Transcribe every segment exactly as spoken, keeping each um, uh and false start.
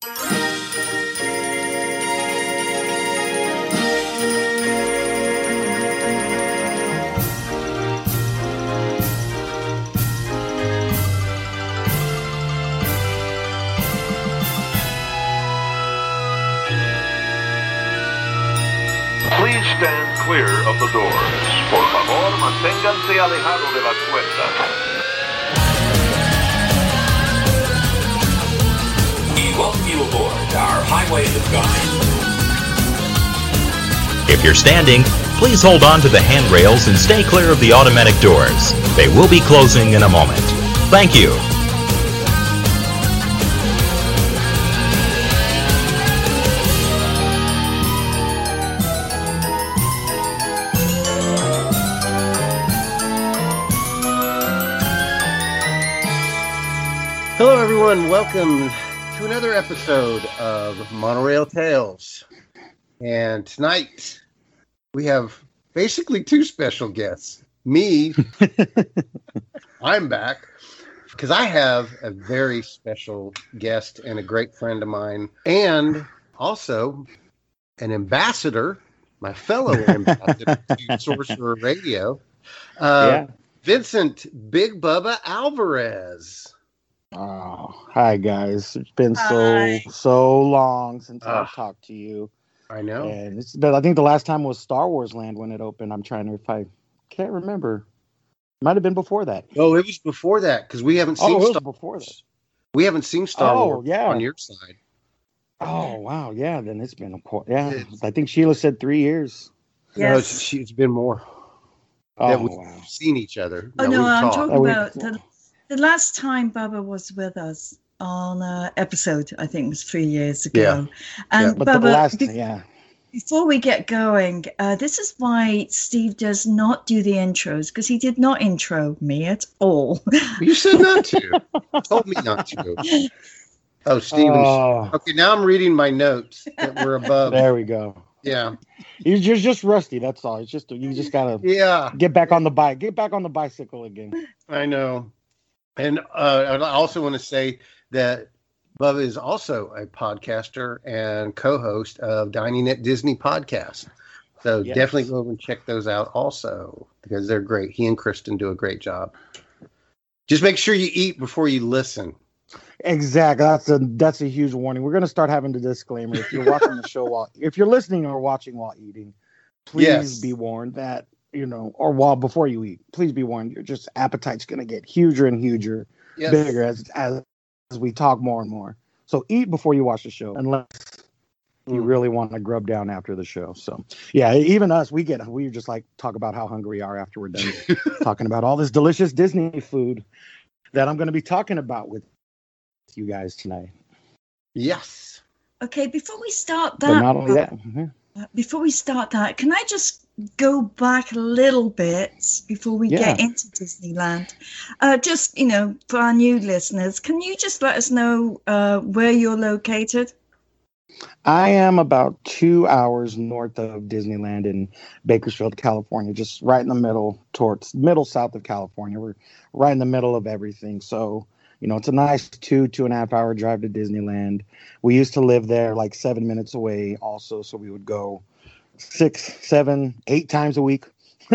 Please stand clear of the doors. Por favor, manténganse alejado de las puertas. We welcome you aboard our Highway of the Sky. If you're standing, please hold on to the handrails and stay clear of the automatic doors. They will be closing in a moment. Thank you. Hello, everyone. Welcome to another episode of Monorail Tales. And tonight, we have basically two special guests. Me, I'm back, because I have a very special guest and a great friend of mine, and also an ambassador, my fellow ambassador to Sorcerer Radio, uh, Yeah. Vincent Big Bubba Alvarez. Oh, hi guys. It's been Hi. so so long since Ugh. I've talked to you. I know. And it's been, I think the last time was Star Wars Land when it opened. I'm trying to if I can't remember. Might have been before that. Oh, it was before that because we haven't seen Oh, it was Star before that. We haven't seen Star Oh, Wars yeah. on your side. Oh wow, yeah. Then it's been a qu- yeah. I think Sheila said three years. No, Yes. it's, she- it's been more Oh that we've wow. seen each other. Oh that no, we've I'm talked. talking Oh, we- about the, the last time Bubba was with us on an episode. I think it was three years ago. Yeah. And Yeah, But the Bubba, last be- yeah. before we get going, uh, this is why Steve does not do the intros because he did not intro me at all. You said not to. You told me not to. Oh, Steven. Oh, Okay, now I'm reading my notes that were above. there we go. Yeah. You're just, just rusty. That's all. It's just you just gotta Yeah, get back on the bike. Get back on the bicycle again. I know. And uh, I also want to say that Bubba is also a podcaster and co-host of Dining at Disney podcast. So Yes. definitely go over and check those out also because they're great. He and Kristen do a great job. Just make sure you eat before you listen. Exactly. That's a that's a huge warning. We're gonna start having the disclaimer. If you're watching the show while if you're listening or watching while eating, please Yes. be warned that, you know, or while before you eat, please be warned your just appetite's gonna get huger and huger, Yes. bigger as as as we talk more and more. So eat before you watch the show, unless you Mm. really want to grub down after the show. So yeah, even us, we get we just like talk about how hungry we are after we're done talking about all this delicious Disney food that I'm gonna be talking about with you guys tonight. Yes. Okay, before we start But that, not only that, mhm. uh, before we start that, can I just go back a little bit before we get Yeah. into Disneyland? Uh, just, you know, for our new listeners, can you just let us know uh, where you're located? I am about two hours north of Disneyland in Bakersfield, California, just right in the middle, towards middle south of California. We're right in the middle of everything. So, you know, it's a nice two, two and a half hour drive to Disneyland. We used to live there like seven minutes away also. So we would go six, seven, eight times a week.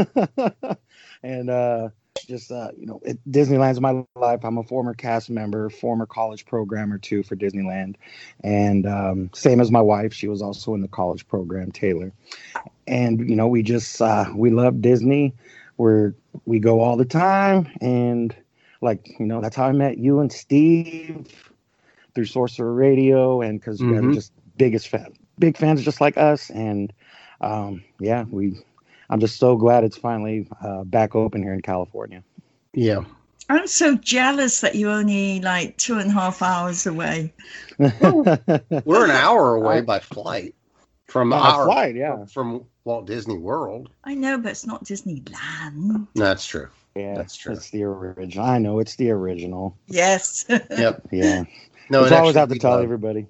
and uh, just, uh, you know, it, Disneyland's my life. I'm a former cast member, former college programmer too for Disneyland. And um, same as my wife, she was also in the college program, Taylor. And, you know, we just, uh, we love Disney. We're, we go all the time. And like, you know, that's how I met you and Steve through Sorcerer Radio. And because you guys Mhm. are just biggest fan, big fans just like us. And um, yeah, we, I'm just so glad it's finally uh, back open here in California. Yeah. I'm so jealous that you're only like two and a half hours away. We're an hour away by flight from By our flight, yeah. from Walt Disney World. I know, but it's not Disneyland. That's true. Yeah, That's true. It's the original. I know it's the original. Yes. Yep. Yeah. No, It's and always actually have to we tell love- everybody.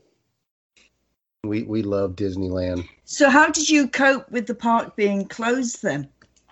We we love Disneyland. So how did you cope with the park being closed then?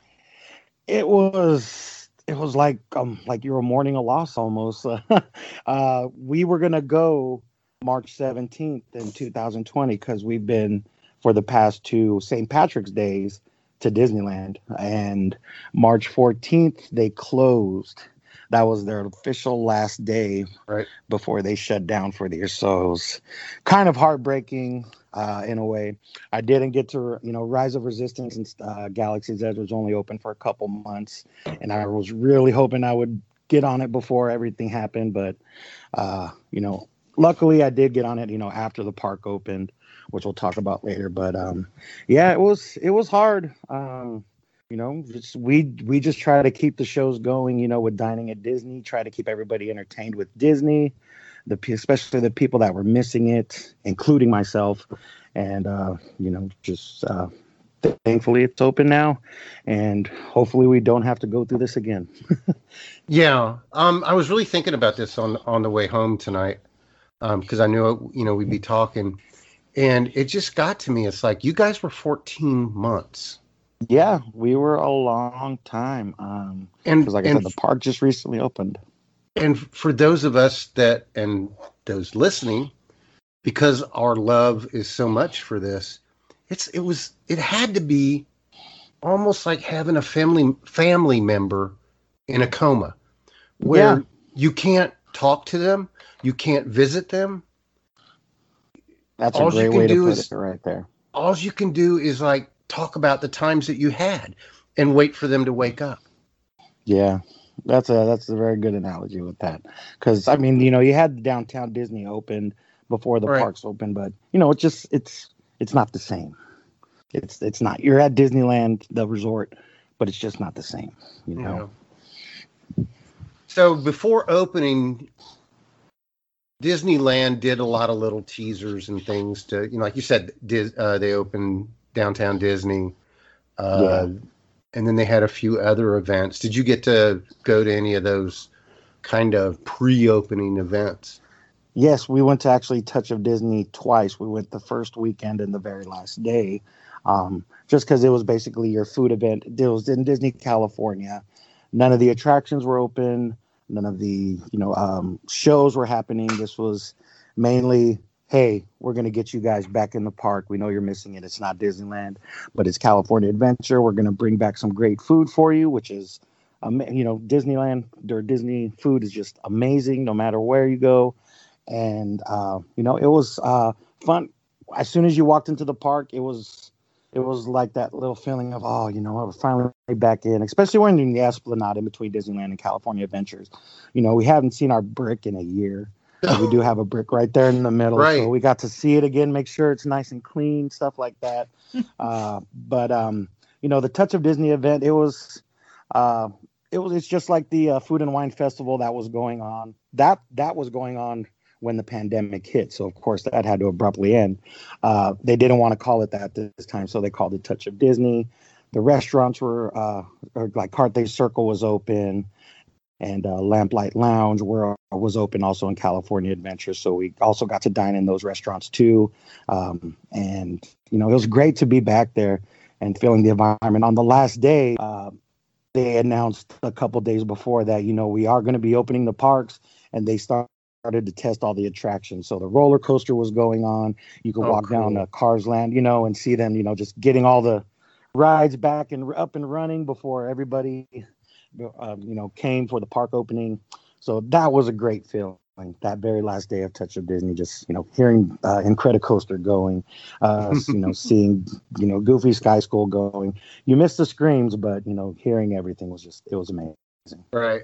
It was it was like um like you were mourning a loss almost. uh, we were gonna go March seventeenth in two thousand twenty because we've been for the past two Saint Patrick's Days to Disneyland, and March fourteenth they closed. That was their official last day right before they shut down for the year. So it was kind of heartbreaking uh, in a way. I didn't get to, you know, Rise of Resistance and uh, Galaxy's Edge was only open for a couple months, and I was really hoping I would get on it before everything happened. But, uh, you know, luckily I did get on it, you know, after the park opened, which we'll talk about later. But um, yeah, it was it was hard. Um, You know, just, we we just try to keep the shows going, you know, with Dining at Disney, try to keep everybody entertained with Disney, the especially the people that were missing it, including myself. And, uh, you know, just uh, thankfully it's open now. And hopefully we don't have to go through this again. yeah um I was really thinking about this on on the way home tonight, um because I knew, you know, we'd be talking, and it just got to me. It's like, you guys were fourteen months. Yeah, we were a long time. Um, And because, like I and, said, the park just recently opened. and for those of us that, and those listening, because our love is so much for this, it's it was it had to be almost like having a family family member in a coma, where Yeah. you can't talk to them, you can't visit them. That's All a you great can way to do put is- it right there. All you can do is like talk about the times that you had and wait for them to wake up. Yeah, that's a that's a very good analogy with that. Because I mean, you know, you had downtown Disney opened before the Right. parks opened, but you know, it's just it's it's not the same. It's it's not. You're at Disneyland, the resort, but it's just not the same. You know. Yeah. So before opening, Disneyland did a lot of little teasers and things to, you know, like you said, Dis, uh, they opened Downtown Disney, uh, Yeah. and then they had a few other events. Did you get to go to any of those kind of pre-opening events? Yes, we went to actually Touch of Disney twice. We went the first weekend and the very last day, um, just because it was basically your food event. It was in Disney, California. None of the attractions were open. None of the, you know, um, shows were happening. This was mainly, hey, we're going to get you guys back in the park. We know you're missing it. It's not Disneyland, but it's California Adventure. We're going to bring back some great food for you, which is, um, you know, Disneyland or Disney food is just amazing no matter where you go. And, uh, you know, it was uh, fun. As soon as you walked into the park, it was it was like that little feeling of, oh, you know, we're finally back in, especially when you're in the Esplanade in between Disneyland and California Adventures. You know, we haven't seen our brick in a year. But we do have a brick right there in the middle. Right. So we got to see it again, make sure it's nice and clean, stuff like that. uh, but, um, you know, the Touch of Disney event, it was, uh, it was, it's just like the uh, Food and Wine Festival that was going on. That, that was going on when the pandemic hit. So, of course, that had to abruptly end. Uh, they didn't want to call it that this time, so they called it Touch of Disney. The restaurants were, uh, or like Carthay Circle was open, and uh, Lamplight Lounge were, was open also in California Adventure. So we also got to dine in those restaurants too. Um, and, you know, it was great to be back there and feeling the environment. On the last day, uh, they announced a couple days before that, you know, we are going to be opening the parks, and they start. started to test all the attractions. So the roller coaster was going on. You could Oh, walk cool. down uh, Cars Land, you know, and see them, you know, just getting all the rides back and up and running before everybody, uh, you know, came for the park opening. So that was a great feeling. That very last day of Touch of Disney, just, you know, hearing uh, Incredicoaster going, uh, you know, seeing, you know, Goofy Sky School going. You missed the screams, but, you know, hearing everything was just, it was amazing. Right.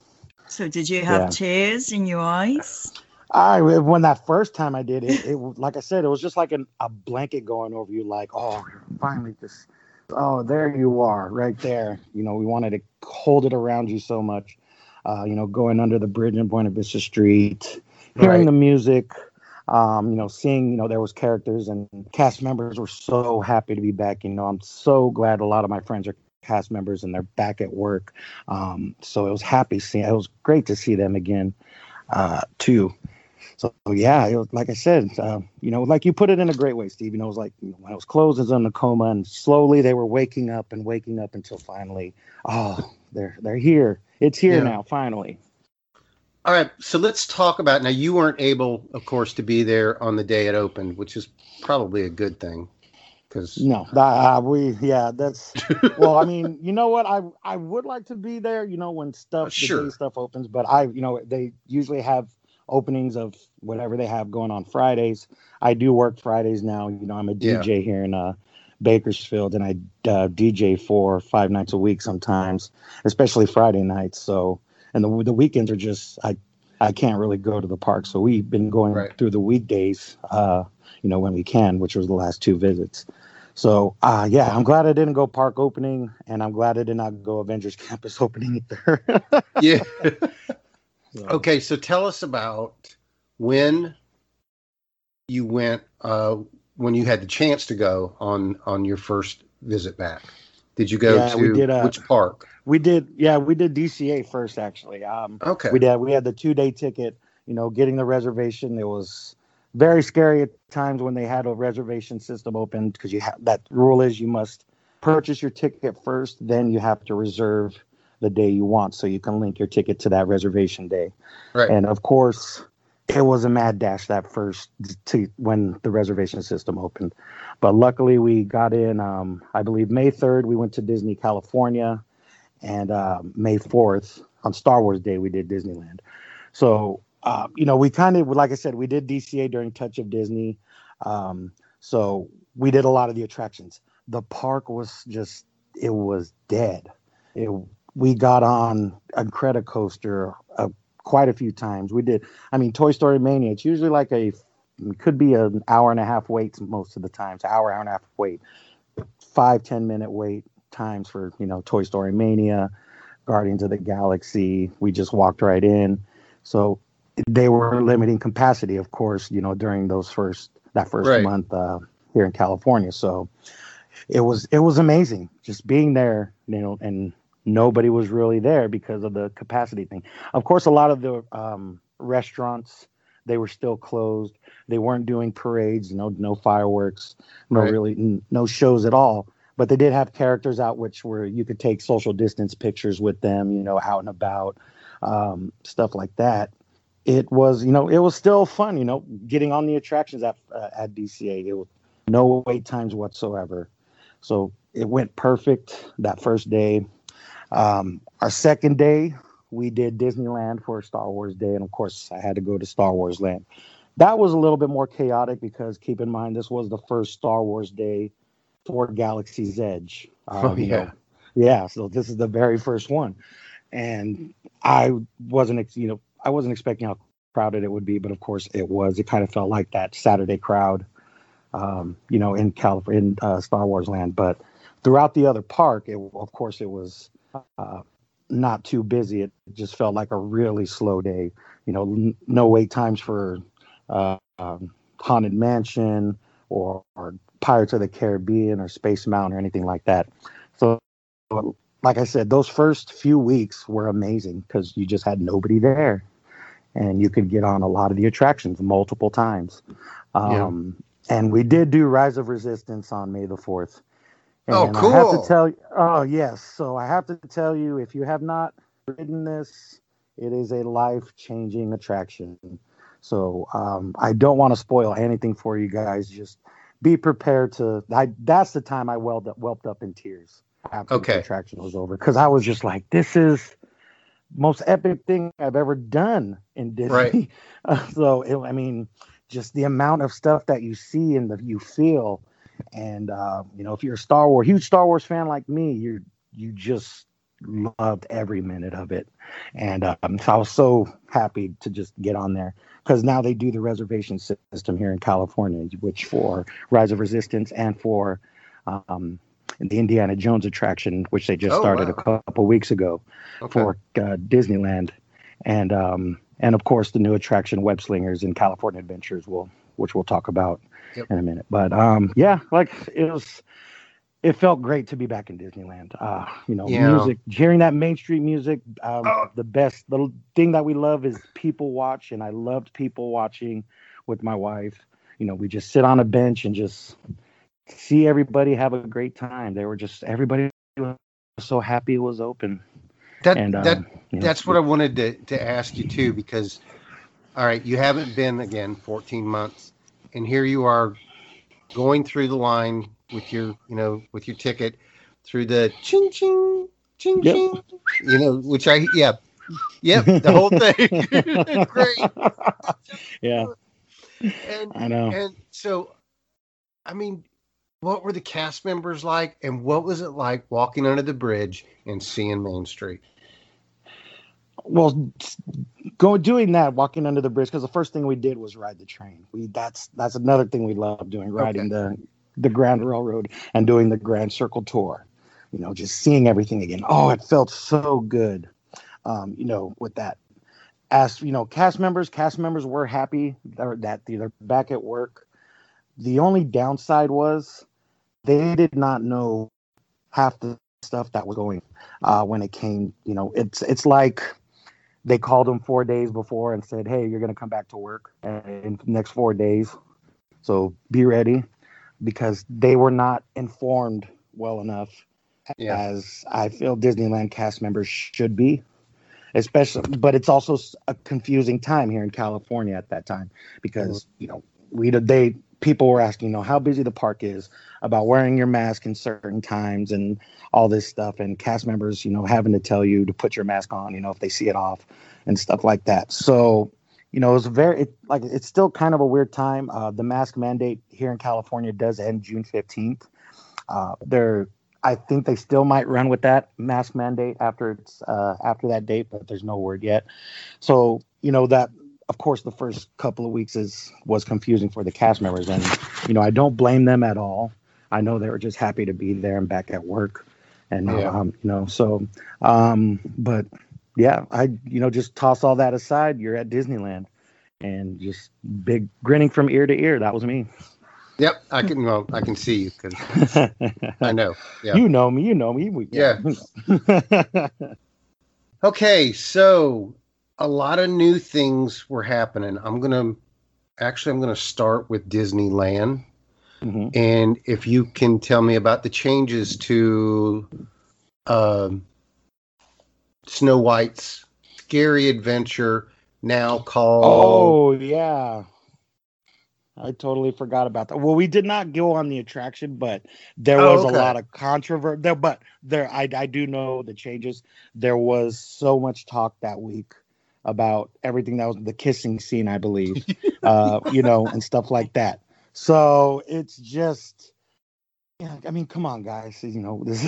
So did you have Yeah. tears in your eyes? I when that first time I did it, it like I said, it was just like an, a blanket going over you, like, oh, you're finally just, oh, there you are, right there. You know, we wanted to hold it around you so much. Uh, you know, going under the bridge in Buena Vista Street, hearing Right. the music, um, you know, seeing, you know, there was characters and cast members were so happy to be back. You know, I'm so glad a lot of my friends are cast members and they're back at work. Um, so it was happy seeing, it was great to see them again, uh, too. So yeah, it was, like I said, uh, you know, like you put it in a great way, Steve. You know, it was like, you know, when I was closed, I was in a coma, and slowly they were waking up and waking up until finally, oh, they're they're here. It's here Yeah. now, finally. All right, so let's talk about now. You weren't able, of course, to be there on the day it opened, which is probably a good thing. Because no, uh, we yeah, that's well. I mean, you know what? I I would like to be there. You know, when stuff sure. the day stuff opens, but I you know they usually have openings of whatever they have going on Fridays. I do work Fridays now. You know, I'm a D J yeah. here in uh, Bakersfield, and I uh, D J for five nights a week sometimes, especially Friday nights. So, and the the weekends are just I I can't really go to the park. So we've been going right. through the weekdays, uh, you know, when we can, which was the last two visits. So, uh, yeah, I'm glad I didn't go park opening, and I'm glad I did not go Avengers Campus opening either. yeah. So. Okay, so tell us about when you went, uh, when you had the chance to go on, on your first visit back. Did you go yeah, to we did, uh, which park? We did, yeah, we did D C A first, actually. Um, okay. We did. We had the two-day ticket, you know, getting the reservation. It was very scary at times when they had a reservation system open because you have that rule is you must purchase your ticket first, then you have to reserve the day you want so you can link your ticket to that reservation day. Right. And of course, it was a mad dash that first to when the reservation system opened. But luckily we got in, um, I believe May third, we went to Disney California, and uh, May fourth on Star Wars Day, we did Disneyland. So, Uh, you know, we kind of, like I said, we did D C A during Touch of Disney. Um, so we did a lot of the attractions. The park was just, it was dead. It, we got on a Incredicoaster uh, quite a few times. We did, I mean, Toy Story Mania, it's usually like a, it could be an hour and a half wait most of the times, hour, hour and a half wait, five, ten minute wait times for, you know, Toy Story Mania, Guardians of the Galaxy. We just walked right in. So, they were limiting capacity, of course, you know, during those first that first right. month uh, here in California. So it was it was amazing just being there, you know, and nobody was really there because of the capacity thing. Of course, a lot of the um, restaurants, they were still closed. They weren't doing parades, no no fireworks, no right. really n- no shows at all. But they did have characters out which were you could take social distance pictures with them, you know, out and about, um, stuff like that. It was, you know, it was still fun, you know, getting on the attractions at uh, at D C A. It was no wait times whatsoever. So it went perfect that first day. Um, our second day, we did Disneyland for Star Wars Day. And of course, I had to go to Star Wars Land. That was a little bit more chaotic because keep in mind, this was the first Star Wars Day for Galaxy's Edge. Um, oh, yeah. You know, yeah. So this is the very first one. And I wasn't, you know, I wasn't expecting how crowded it would be, but of course it was. It kind of felt like that Saturday crowd, um, you know, in California, in uh, Star Wars Land. But throughout the other park, it, of course, it was uh, not too busy. It just felt like a really slow day. You know, n- no wait times for uh, um, Haunted Mansion or, or Pirates of the Caribbean or Space Mountain or anything like that. So, like I said, those first few weeks were amazing because you just had nobody there, and you could get on a lot of the attractions multiple times. Um, yeah. And we did do Rise of Resistance on May the fourth. And oh, cool! I have to tell you, oh yes. So I have to tell you, if you have not ridden this, it is a life-changing attraction. So um, I don't want to spoil anything for you guys. Just be prepared to. I, that's the time I welled up, whelped up in tears. After okay. the attraction was over, because I was just like, this is most epic thing I've ever done in Disney. Right. Uh, so it, I mean, just the amount of stuff that you see and that you feel, and uh, you know, if you're a Star Wars huge Star Wars fan like me, you you just loved every minute of it. And um, so I was so happy to just get on there because now they do the reservation system here in California, which for Rise of Resistance and for um, the Indiana Jones attraction, which they just oh, started wow. a couple weeks ago okay. for uh, Disneyland, and um, and of course the new attraction Web Slingers in California Adventures, will which we'll talk about yep. in a minute. But um, yeah, like it was, it felt great to be back in Disneyland. Uh, you know, yeah. music, hearing that Main Street music. Um, oh. The best, the thing that we love is people watch, and I loved people watching with my wife. You know, we just sit on a bench and just see everybody have a great time. They were just, everybody was so happy it was open. That and um, that you know, that's what I wanted to to ask you too, because all right, you haven't been again fourteen months, and here you are going through the line with your you know with your ticket through the ching ching ching Yep. ching, you know, which I yeah, yep, the whole thing, great, Yeah, and I know. and so, I mean, what were the cast members like, and what was it like walking under the bridge and seeing Main Street? Well, go doing that, walking under the bridge, because the first thing we did was ride the train. We that's that's another thing we love doing, riding Okay. the the Grand Railroad and doing the Grand Circle Tour. You know, just seeing everything again. Oh, it felt so good. Um, you know, with that. As you know, cast members, cast members were happy that they're back at work. The only downside was they did not know half the stuff that was going uh, when it came. You know, it's it's like they called them four days before and said, "Hey, you're going to come back to work in the next four days, so be ready," because they were not informed well enough, Yeah. as I feel Disneyland cast members should be. Especially, but it's also a confusing time here in California at that time because you know we they people were asking, you know, how busy the park is, about wearing your mask in certain times and all this stuff, and cast members, you know, having to tell you to put your mask on, you know, if they see it off and stuff like that. So, you know, it was very it, like it's still kind of a weird time. Uh, the mask mandate here in California does end June fifteenth. Uh, they're I think they still might run with that mask mandate after it's uh, after that date, but there's no word yet. So, you know, that, of course, the first couple of weeks is was confusing for the cast members. And, you know, I don't blame them at all. I know they were just happy to be there and back at work. And, Yeah. um, you know, so, um, but yeah, I, you know, just toss all that aside. You're at Disneyland and just big grinning from ear to ear. That was me. Yep, I can. Well, I can see you because I know. Yeah. You know me. You know me. We, Yeah. you know. Okay, so a lot of new things were happening. I'm gonna actually I'm gonna start with Disneyland, Mhm. and if you can tell me about the changes to um, Snow White's Scary Adventure, now called. Oh yeah, I totally forgot about that. Well, we did not go on the attraction, but there Oh, was okay. a lot of controversy there. But there, I I do know the changes. There was so much talk that week about everything that was the kissing scene, I believe, uh, you know, and stuff like that. So it's just, yeah, I mean, come on, guys, you know, this.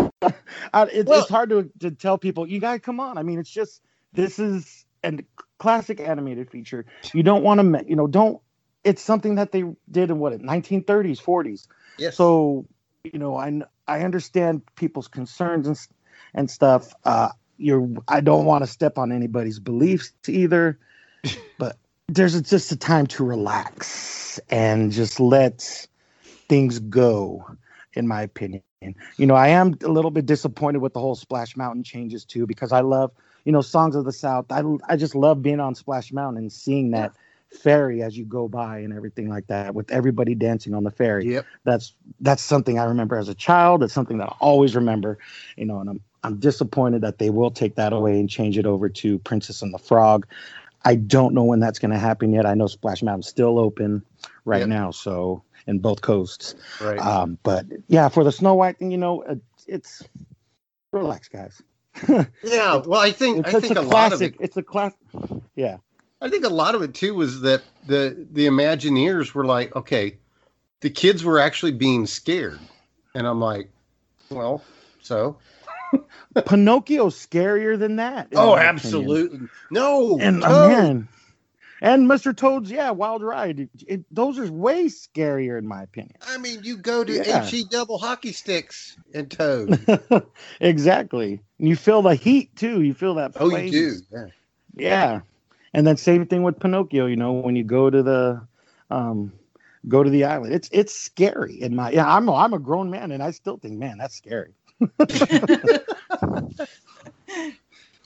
I, it's, Well- it's hard to to tell people, you guys, come on. I mean, it's just this is a classic animated feature. You don't want to, you know, don't. It's something that they did in what, nineteen thirties, forties. Yes. So, you know, I I understand people's concerns and and stuff. Uh, you're I don't want to step on anybody's beliefs either, but there's just a time to relax and just let things go, in my opinion. You know, I am a little bit disappointed with the whole Splash Mountain changes too, because I love, you know, Songs of the South. I I just love being on Splash Mountain and seeing that ferry as you go by and everything like that, with everybody dancing on the ferry. Yep. That's that's something I remember as a child. It's something that I always remember, you know, and I'm I'm disappointed that they will take that away and change it over to Princess and the Frog. I don't know when that's going to happen yet. I know Splash Mountain's still open right Yep. now, so in both coasts. Right. Um, but yeah, for the Snow White thing, you know, it, it's relax, guys. yeah. Well, I think It's, I it's think a a lot of classic. it. It's a class. Yeah. I think a lot of it too was that the the Imagineers were like, okay, the kids were actually being scared, and I'm like, well, so. Pinocchio's scarier than that. in Oh, my opinion. absolutely. No. And uh, Toad. man, and Mister Toad's, yeah, Wild Ride. It, it, those are way scarier in my opinion. I mean, you go to Yeah. H E double hockey sticks and Toad. Exactly. And you feel the heat too. You feel that. Oh, you flames. do. Yeah. Yeah. And then same thing with Pinocchio, you know, when you go to the um go to the island. It's it's scary in my yeah, I'm a, I'm a grown man and I still think, man, that's scary.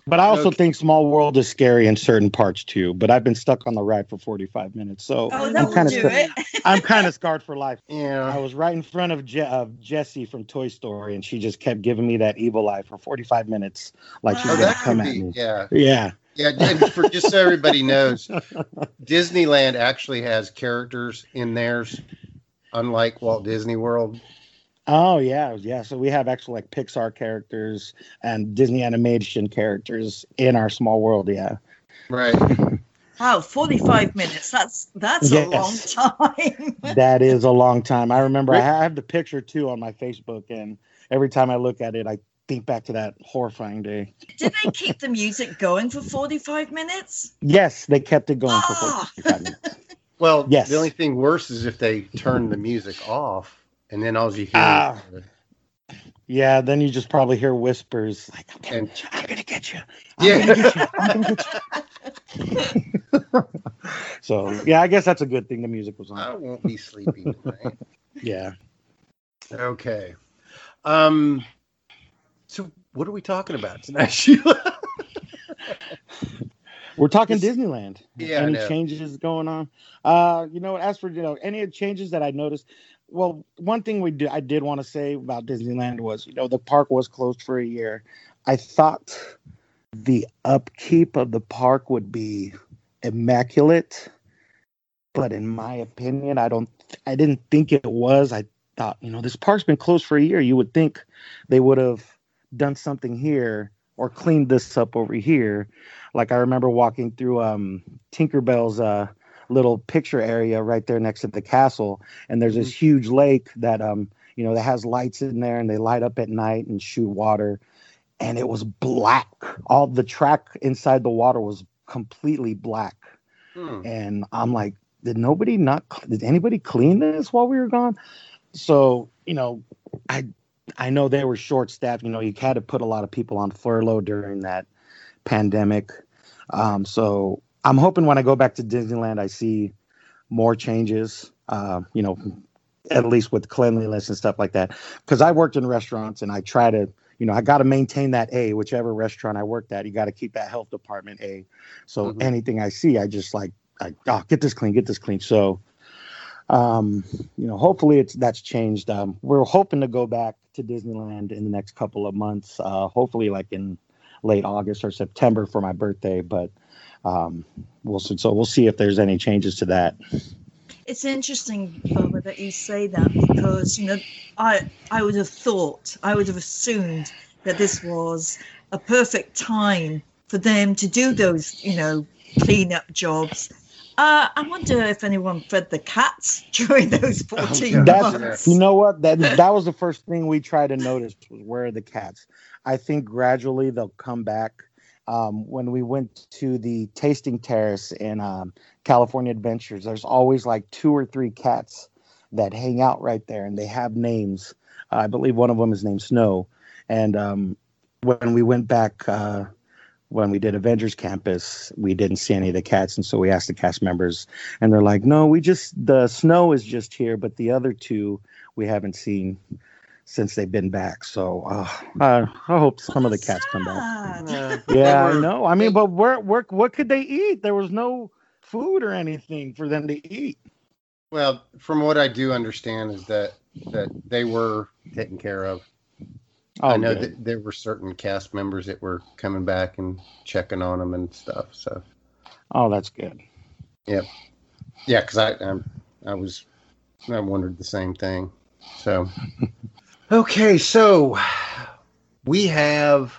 But I also Okay. think Small World is scary in certain parts too. But I've been stuck on the ride for forty-five minutes, so Oh, I'm that will kind of do it. I'm kind of scarred for life. I Yeah. was right in front of, Je- of Jessie from Toy Story, and she just kept giving me that evil eye for forty-five minutes, like she's Oh, gonna that come could at be. me. Yeah. Yeah. Yeah. And for just so everybody knows, Disneyland actually has characters in theirs, unlike Walt Disney World. Oh yeah, yeah. So we have actual like Pixar characters and Disney animation characters in our Small World. Yeah. Right. Wow, forty-five minutes. That's that's a long Yes. time. That is a long time. I remember I have the picture too on my Facebook, and every time I look at it, I think back to that horrifying day. Did they keep the music going for forty-five minutes? Yes, they kept it going for Ah! forty-five minutes. Well, Yes. the only thing worse is if they turn the music off and then all you hear Ah. is Yeah, then you just probably hear whispers like, "I'm gonna, and I'm gonna get you. I'm yeah. gonna get you. I'm gonna get you." So yeah, I guess that's a good thing. The music was I on. won't be sleepy tonight. Yeah. Okay. Um. So what are we talking about tonight, Sheila? We're talking This- Disneyland. Yeah, I Any know. changes going on? Uh, you know, as for you know, any changes that I noticed. Well, one thing we do I did want to say about Disneyland was, you know, the park was closed for a year. I thought the upkeep of the park would be immaculate, but in my opinion, I don't I didn't think it was. I thought, you know, this park's been closed for a year. You would think they would have done something here or cleaned this up over here. Like I remember walking through um Tinkerbell's uh little picture area right there next to the castle, and there's this huge lake that um you know that has lights in there, and they light up at night and shoot water, and it was black. All the track inside the water was completely black. Hmm. And I'm like, did nobody not did anybody clean this while we were gone? So, you know, I I know they were short staffed. You know, you had to put a lot of people on furlough during that pandemic. Um, so I'm hoping when I go back to Disneyland, I see more changes, uh, you know, at least with cleanliness and stuff like that. Because I worked in restaurants, and I try to, you know, I got to maintain that A, whichever restaurant I worked at. You got to keep that health department A. So Mhm. anything I see, I just like, I, oh, get this clean, get this clean. So, um, you know, hopefully it's that's changed. Um, we're hoping to go back to Disneyland in the next couple of months. Uh, hopefully, like in late August or September for my birthday. But um, we'll see. So we'll see if there's any changes to that. It's interesting, Barbara, that you say that, because you know, I I would have thought, I would have assumed that this was a perfect time for them to do those, you know, cleanup jobs. Uh, I wonder if anyone fed the cats during those fourteen God. That's months. you know what that that was the first thing we tried to notice was where are the cats. I think gradually they'll come back. Um, when we went to the tasting terrace in um, California Adventures, there's always like two or three cats that hang out right there, and they have names. Uh, I believe one of them is named Snow. And um, when we went back, uh, when we did Avengers Campus, we didn't see any of the cats, and so we asked the cast members, and they're like, "No, we just the Snow is just here, but the other two we haven't seen since they've been back." So uh, I, I hope some of the cats come back. Sad. Uh, Yeah, they I were- know. I mean, they- but where, where, what could they eat? There was no food or anything for them to eat. Well, from what I do understand is that that they were taken care of. Oh, I know good. that there were certain cast members that were coming back and checking on them and stuff. So Oh, that's good. yeah, because I um, I was I wondered the same thing. So okay, so we have.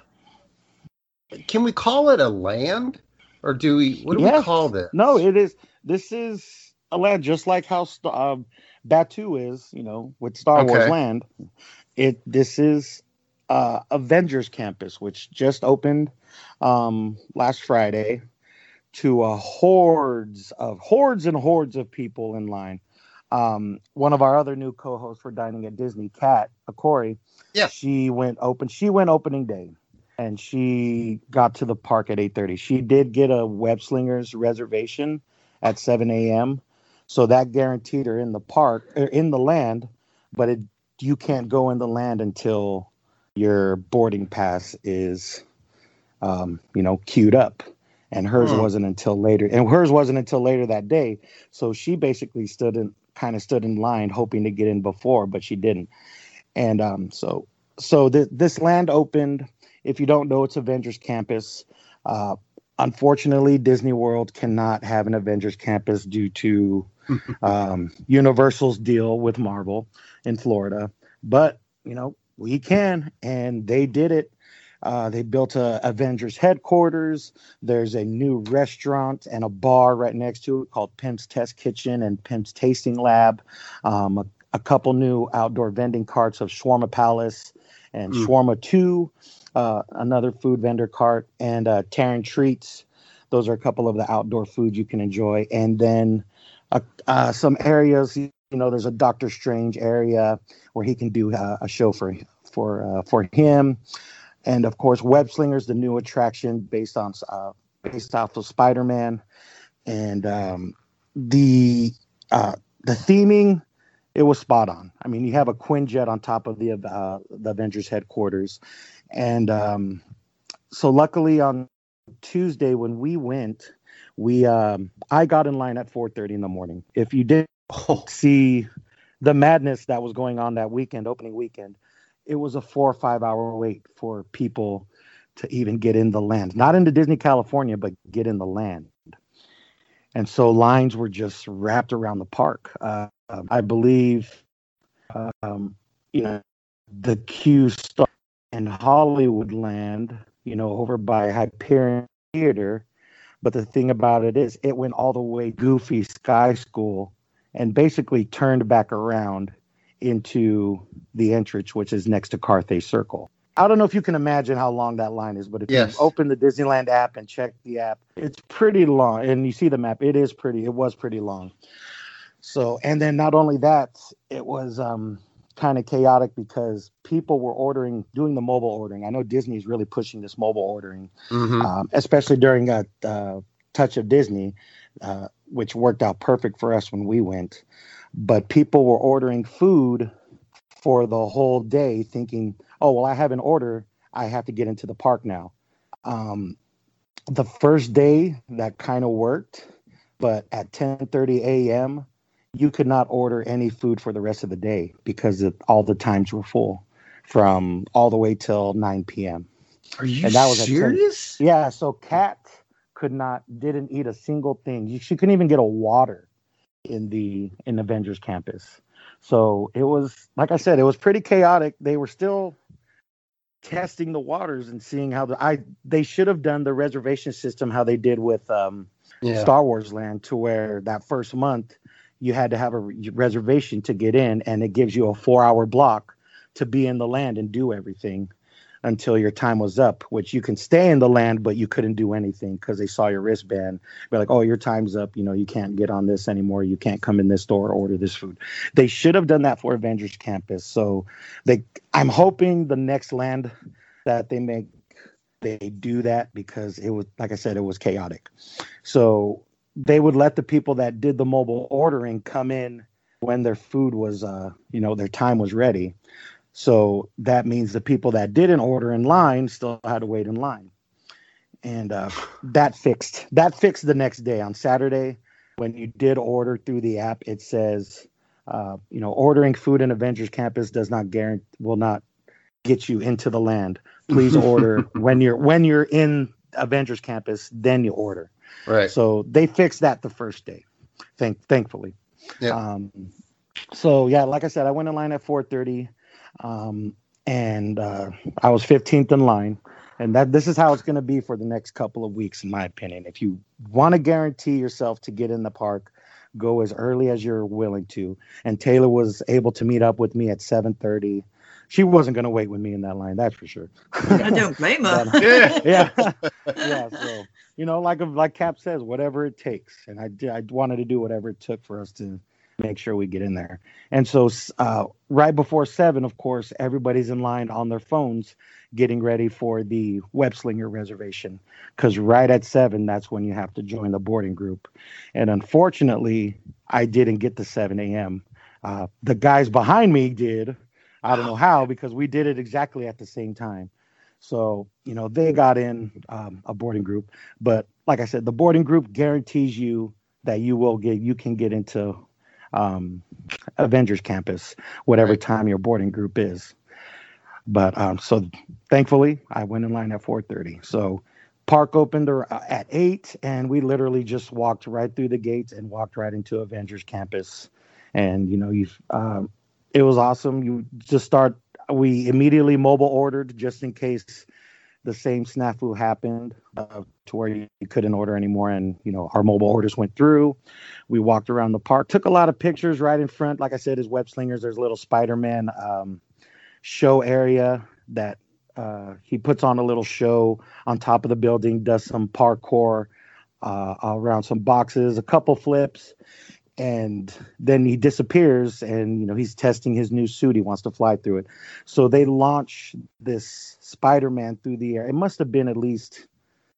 Can we call it a land, or do we? What do we Yes. call this? No, it is. This is a land just like how St- uh, Batu is, you know, with Star Wars Okay. Land. It this is uh, Avengers Campus, which just opened um, last Friday to uh, hordes of hordes and hordes of people in line. Um, one of our other new co-hosts for Dining at Disney, Kat Akori, Yeah. she went open. She went opening day, and she got to the park at eight thirty. She did get a Web Slingers reservation at seven a.m. So that guaranteed her in the park, er, in the land, but it you can't go in the land until your boarding pass is um, you know, queued up. And hers Hmm. wasn't until later. And hers wasn't until later that day. So she basically stood in, kind of stood in line, hoping to get in before, but she didn't. And um, so, so th- this land opened. If you don't know, it's Avengers Campus. Uh, unfortunately, Disney World cannot have an Avengers Campus due to um, Universal's deal with Marvel in Florida. But you know, we can, and they did it. Uh, they built a Avengers headquarters. There's a new restaurant and a bar right next to it called Pimp's Test Kitchen and Pimp's Tasting Lab. Um, a, a couple new outdoor vending carts of Shawarma Palace and Mm. Shawarma two, uh, another food vendor cart, and uh, Terran Treats. Those are a couple of the outdoor foods you can enjoy. And then uh, uh, some areas, you know, there's a Doctor Strange area where he can do uh, a show for for uh, for him. And of course, Web Slingers, the new attraction based on uh, based off of Spider-Man, and um, the uh, the theming, it was spot on. I mean, you have a Quinjet on top of the uh, the Avengers headquarters, and um, so luckily on Tuesday when we went, we um, I got in line at four thirty in the morning. If you did Oh, see the madness that was going on that weekend, opening weekend, it was a four or five hour wait for people to even get in the land, not into Disney California, but get in the land. And so lines were just wrapped around the park. Uh, um, I believe, um, you know, the queue started in Hollywood Land, you know, over by Hyperion Theater. But the thing about it is, it went all the way Goofy Sky School and basically turned back around into the entrance, which is next to Carthay Circle. I don't know if you can imagine how long that line is, but if Yes. you open the Disneyland app and check the app, it's pretty long. And you see the map, it is pretty, it was pretty long. So, and then not only that, it was um, kind of chaotic because people were ordering, doing the mobile ordering. I know Disney's really pushing this mobile ordering, mhm. um, especially during a uh, Touch of Disney, uh, which worked out perfect for us when we went. But people were ordering food for the whole day thinking, oh, well, I have an order. I have to get into the park now. Um, the first day that kind of worked, but at ten thirty a.m., you could not order any food for the rest of the day because it, all the times were full from all the way till nine p.m. Are you And that was at ten. serious? Yeah, so Kat could not, didn't eat a single thing. She couldn't even get a water in the in Avengers Campus. So it was, like I said, it was pretty chaotic. They were still testing the waters and seeing how the I they should have done the reservation system how they did with um, Yeah. Star Wars Land, to where that first month you had to have a re- reservation to get in, and it gives you a four-hour block to be in the land and do everything until your time was up, which you can stay in the land, but you couldn't do anything because they saw your wristband. Be like, oh, your time's up. You know, you can't get on this anymore. You can't come in this store or order this food. They should have done that for Avengers Campus. So they, I'm hoping the next land that they make, they do that, because it was, like I said, it was chaotic. So they would let the people that did the mobile ordering come in when their food was, uh, you know, their time was ready. So that means the people that didn't order in line still had to wait in line. And uh, that fixed that fixed the next day. On Saturday, when you did order through the app, it says, uh, you know, ordering food in Avengers Campus does not guarantee, will not get you into the land. Please order when you're when you're in Avengers Campus, then you order. Right. So they fixed that the first day, thank thankfully. Yeah. Um, so yeah, like I said, I went in line at four thirty. Um, and uh, I was fifteenth in line, and that this is how it's going to be for the next couple of weeks, in my opinion. If you want to guarantee yourself to get in the park, go as early as you're willing to. And Taylor was able to meet up with me at seven thirty. She wasn't going to wait with me in that line, that's for sure. I don't blame her. But, Yeah. yeah, yeah. So you know, like like Cap says, whatever it takes, and I did, I wanted to do whatever it took for us to make sure we get in there. And so uh, right before seven, of course, everybody's in line on their phones getting ready for the Web Slinger reservation, because right at seven, that's when you have to join the boarding group. And unfortunately, I didn't get to seven a.m. Uh, the guys behind me did. I don't know how, because we did it exactly at the same time. So, you know, they got in um, a boarding group. But like I said, the boarding group guarantees you that you will get, you can get into um, Avengers Campus, whatever Right. time your boarding group is. But um, so thankfully, I went in line at four thirty. So park opened ar- at eight, and we literally just walked right through the gates and walked right into Avengers Campus. And, you know, you um, it was awesome. You just start, we immediately mobile ordered just in case the same snafu happened uh, to where you, you couldn't order anymore. And, you know, our mobile orders went through. We walked around the park, took a lot of pictures right in front. Like I said, is Web Slingers. There's a little Spider-Man um, show area that uh, he puts on a little show on top of the building, does some parkour uh, around some boxes, a couple flips, and then he disappears, and, you know, he's testing his new suit. He wants to fly through it. So they launch this Spider-Man through the air. It must have been at least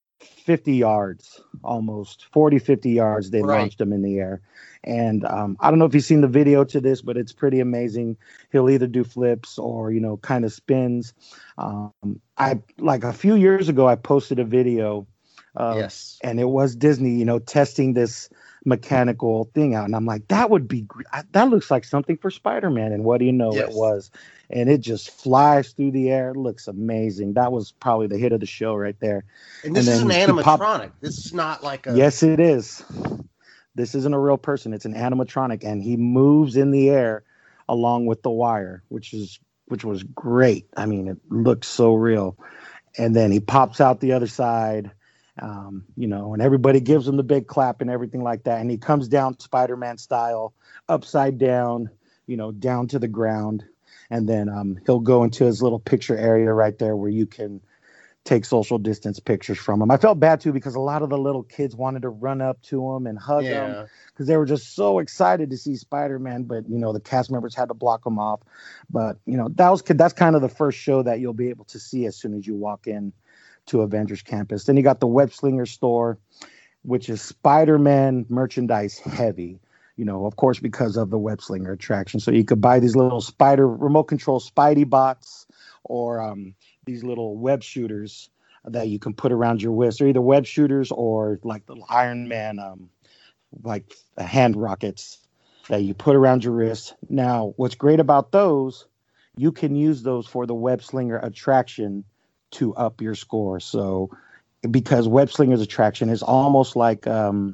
fifty yards, almost forty, fifty yards. They Right. launched him in the air. And um, I don't know if you've seen the video to this, but it's pretty amazing. He'll either do flips or, you know, kind of spins. Um, I like a few years ago, I posted a video uh, Yes. and it was Disney, you know, testing this mechanical thing out. And I'm like, that would be, gr- I- that looks like something for Spider-Man. And what do you know, Yes. it was. And it just flies through the air. It looks amazing. That was probably the hit of the show right there. And this and is an then he pop- animatronic. This is not like a. Yes, it is. This isn't a real person. It's an animatronic, and he moves in the air along with the wire, which is which was great. I mean, it looks so real. And then he pops out the other side, um, you know, and everybody gives him the big clap and everything like that. And he comes down Spider-Man style, upside down, you know, down to the ground. And then um, he'll go into his little picture area right there where you can take social distance pictures from him. I felt bad too because a lot of the little kids wanted to run up to him and hug him Yeah. because they were just so excited to see Spider-Man. But, you know, the cast members had to block him off. But, you know, that was that's kind of the first show that you'll be able to see as soon as you walk in to Avengers Campus. Then you got the Web Slinger store, which is Spider-Man merchandise heavy. You know, of course, because of the Web Slinger attraction. So you could buy these little spider remote control Spidey bots or um, these little web shooters that you can put around your wrist. They're either web shooters or like the Iron Man, um, like hand rockets that you put around your wrist. Now, what's great about those, you can use those for the Web Slinger attraction to up your score. So because Web Slinger's attraction is almost like um,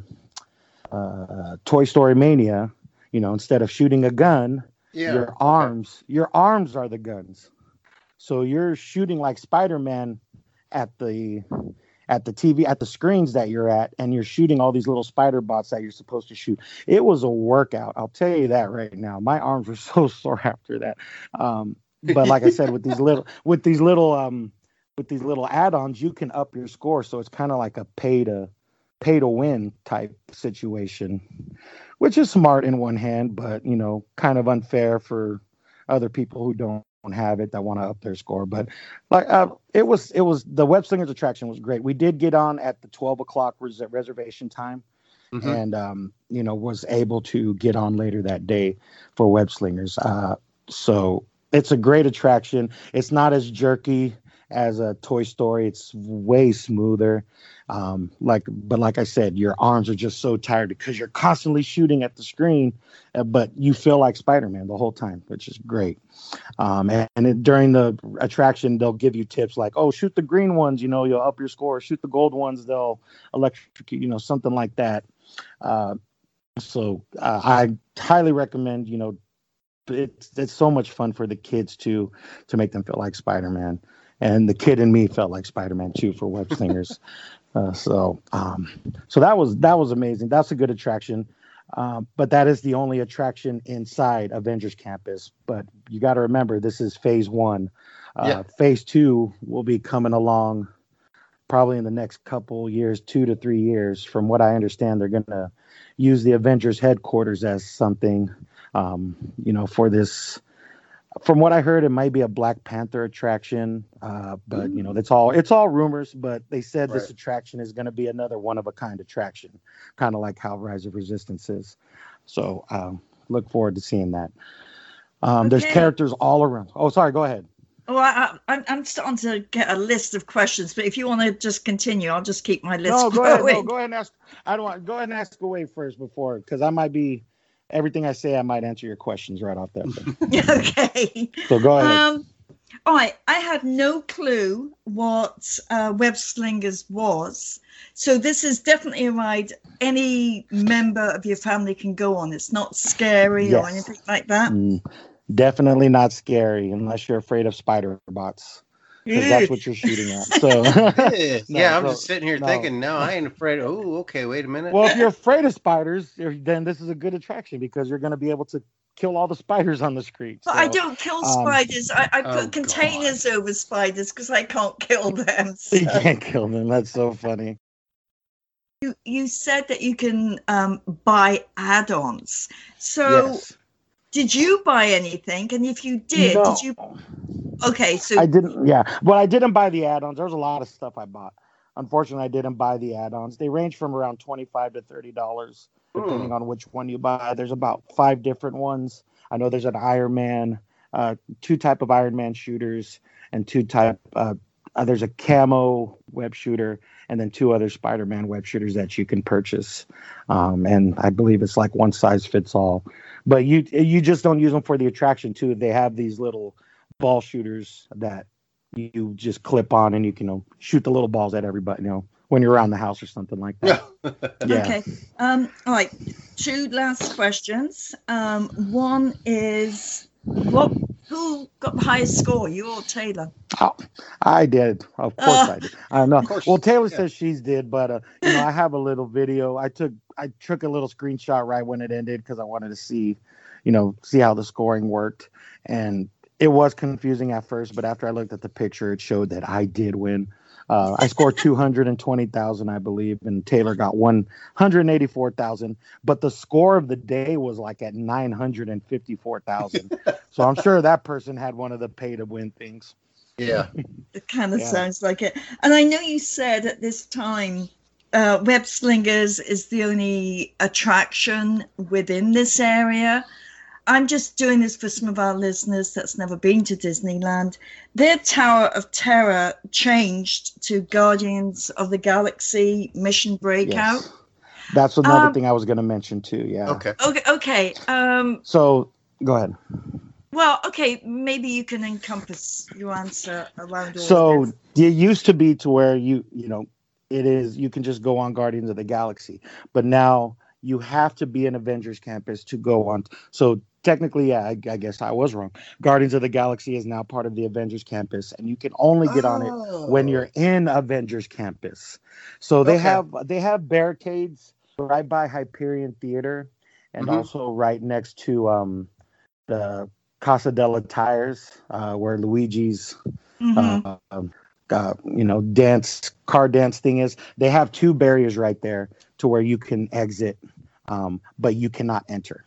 uh, Toy Story Mania, you know, instead of shooting a gun, Yeah. your arms, your arms are the guns. So you're shooting like Spider-Man at the at the T V, at the screens that you're at, and you're shooting all these little spider bots that you're supposed to shoot. It was a workout, I'll tell you that right now. My arms were so sore after that. Um, but like I said, with these little with these little um with these little add-ons, you can up your score. So it's kind of like a pay to pay to win type situation, which is smart in one hand, but, you know, kind of unfair for other people who don't have it that want to up their score. But like uh, it was it was the Web Slingers attraction was great. We did get on at the twelve o'clock res- reservation time. Mhm. And um you know, was able to get on later that day for Web Slingers. Uh so it's a great attraction. It's not as jerky as a Toy Story. It's way smoother. Um, like, but like I said, your arms are just so tired because you're constantly shooting at the screen, uh, but you feel like Spider-Man the whole time, which is great. Um, and and it, during the attraction, they'll give you tips like, oh, shoot the green ones, you know, you'll up your score. Shoot the gold ones, they'll electrocute, you know, something like that. Uh, so uh, I highly recommend, you know, it's it's so much fun for the kids too, to make them feel like Spider-Man. And the kid in me felt like Spider-Man too for Web Slingers. uh, so um, so that was that was amazing. That's a good attraction. Um, but that is the only attraction inside Avengers Campus. But you got to remember, this is phase one. Uh, Yeah. Phase two will be coming along probably in the next couple years, two to three years. From what I understand, they're going to use the Avengers headquarters as something, um, you know, for this. From what I heard, it might be a Black Panther attraction, uh, but you know, that's all. It's all rumors. But they said this Right. attraction is going to be another one of a kind attraction, kind of like how Rise of Resistance is. So um, look forward to seeing that. Um, There's Okay. characters all around. Oh, sorry. Go ahead. Oh, I, I, I'm starting to get a list of questions, but if you want to just continue, I'll just keep my list No, go going. ahead. No, go ahead and ask. I don't want. Go ahead and ask away first before, because I might be everything I say. I might answer your questions right off that. Okay. So go ahead. Um, all right. I had no clue what uh, Web Slingers was, so this is definitely a ride any member of your family can go on. It's not scary Yes. or anything like that. Mm, definitely not scary unless you're afraid of spider bots, because that's what you're shooting at. So Yeah, No, yeah, I'm so- just sitting here no. thinking, no, I ain't afraid. Oh, okay, wait a minute. Well, if you're afraid of spiders, then this is a good attraction because you're going to be able to kill all the spiders on the street. But So, I don't kill um, spiders. I, I put oh, containers over spiders because I can't kill them. So. you can't kill them. That's so funny. You, you said that you can um, buy add-ons. So Yes. did you buy anything? And if you did, No. did you? Okay, so I didn't. Yeah. Well, I didn't buy the add-ons. There was a lot of stuff I bought. Unfortunately, I didn't buy the add-ons. They range from around twenty-five to thirty dollars, depending on which one you buy. There's about five different ones. I know there's an Iron Man, uh, two type of Iron Man shooters, and two type. Uh, uh, there's a camo web shooter, and then two other Spider-Man web shooters that you can purchase. Um, and I believe it's like one size fits all. But you you just don't use them for the attraction too. They have these little ball shooters that you just clip on, and you can, you know, shoot the little balls at everybody, you know, when you're around the house or something like that. Yeah. okay. Um, all right. Two last questions. Um, one is what? Who got the highest score? You or Taylor? Oh, I did. Of course Uh, I did. I know. course, Well, Taylor yeah. says she's did, but uh, you know, I have a little video. I took I took a little screenshot right when it ended because I wanted to see, you know, see how the scoring worked. And it was confusing at first, but after I looked at the picture, it showed that I did win. Uh, I scored two hundred twenty thousand, I believe, and Taylor got one hundred eighty-four thousand. But the score of the day was like at nine hundred fifty-four thousand. So I'm sure that person had one of the pay to win things. Yeah. It kind of Yeah. sounds like it. And I know you said at this time, uh, Web Slingers is the only attraction within this area. I'm just doing this for some of our listeners that's never been to Disneyland. Their Tower of Terror changed to Guardians of the Galaxy Mission Breakout. Yes. That's another Um, thing I was going to mention too. Yeah. Okay. Okay, okay. Um, So go ahead. well, okay, maybe you can encompass your answer around all So of this. it used to be to where you, you know, it is, you can just go on Guardians of the Galaxy, but now you have to be an Avengers campus to go on. So technically, yeah, I, I guess I was wrong. Guardians of the Galaxy is now part of the Avengers campus, and you can only get on it when you're in Avengers campus. So they Okay. have they have barricades right by Hyperion Theater, and Mhm. also right next to um, the Casa della Tires, uh, where Luigi's Mhm. uh, um, uh, you know, dance car dance thing is. They have two barriers right there to where you can exit, um, but you cannot enter.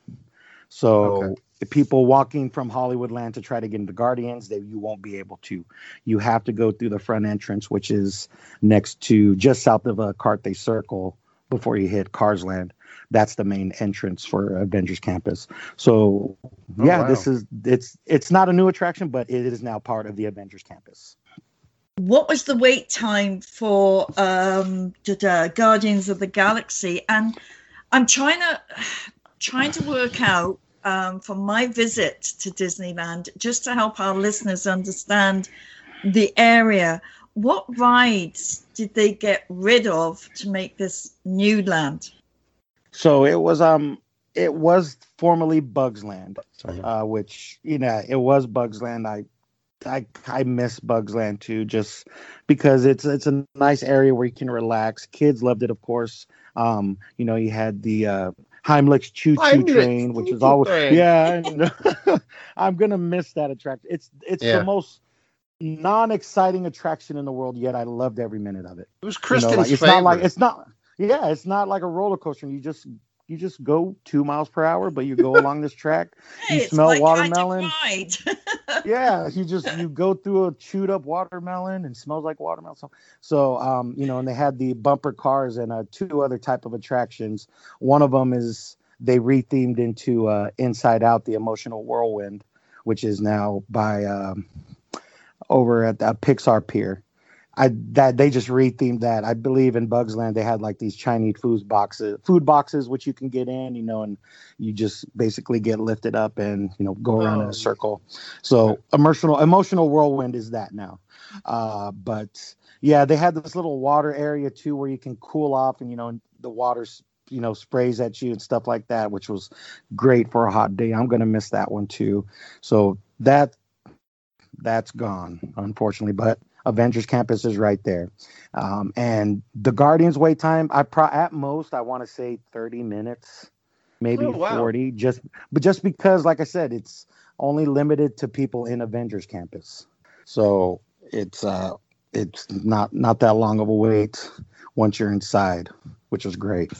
So Okay. the people walking from Hollywoodland to try to get into Guardians, they you won't be able to. You have to go through the front entrance, which is next to just south of a Carthay Circle before you hit Cars Land. That's the main entrance for Avengers Campus. So Oh, yeah, wow. this is it's it's not a new attraction, but it is now part of the Avengers Campus. What was the wait time for um, the, the Guardians of the Galaxy? And I'm trying to trying to work out um, for my visit to Disneyland, just to help our listeners understand the area. What rides did they get rid of to make this new land? So it was um it was formerly Bugs Land, Sorry. uh, which you know it was Bugs Land. I I I miss Bugs Land too, just because it's it's a nice area where you can relax. Kids loved it, of course. Um, you know, you had the uh, Heimlich's Choo Choo Heimlich Train, which is Choo-Choo always Train. yeah. and I'm gonna miss that attraction. It's it's Yeah. the most non-exciting attraction in the world, yet I loved every minute of it. It was You know, Kristen's like, it's favorite. not like it's not yeah it's not like a roller coaster. You just you just go two miles per hour, but you go along this track. Hey, You it's smell my kind of watermelon. ride. Yeah, you just you go through a chewed up watermelon and smells like watermelon. So, so um, you know, and they had the bumper cars and uh, two other type of attractions. One of them is they rethemed into uh, Inside Out, the Emotional Whirlwind, which is now by um, over at the Pixar Pier. I that they just rethemed that. I believe in Bugs Land they had like these Chinese food boxes, food boxes which you can get in, you know, and you just basically get lifted up and you know go around oh. in a circle. So emotional emotional whirlwind is that now. Uh, but yeah, they had this little water area too where you can cool off, and you know the water's you know sprays at you and stuff like that, which was great for a hot day. I'm gonna miss that one too. So that that's gone, unfortunately, but Avengers Campus is right there. Um, and the Guardians wait time, I pro- at most, I want to say thirty minutes, maybe oh, wow. forty, just, but just because, like I said, it's only limited to people in Avengers Campus. So it's, uh, it's not, not that long of a wait once you're inside, which is great.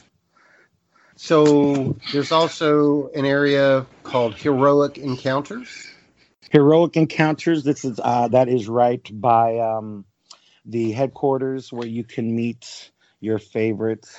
So there's also an area called Heroic Encounters. Heroic Encounters. This is uh, that is right by um, the headquarters where you can meet your favorite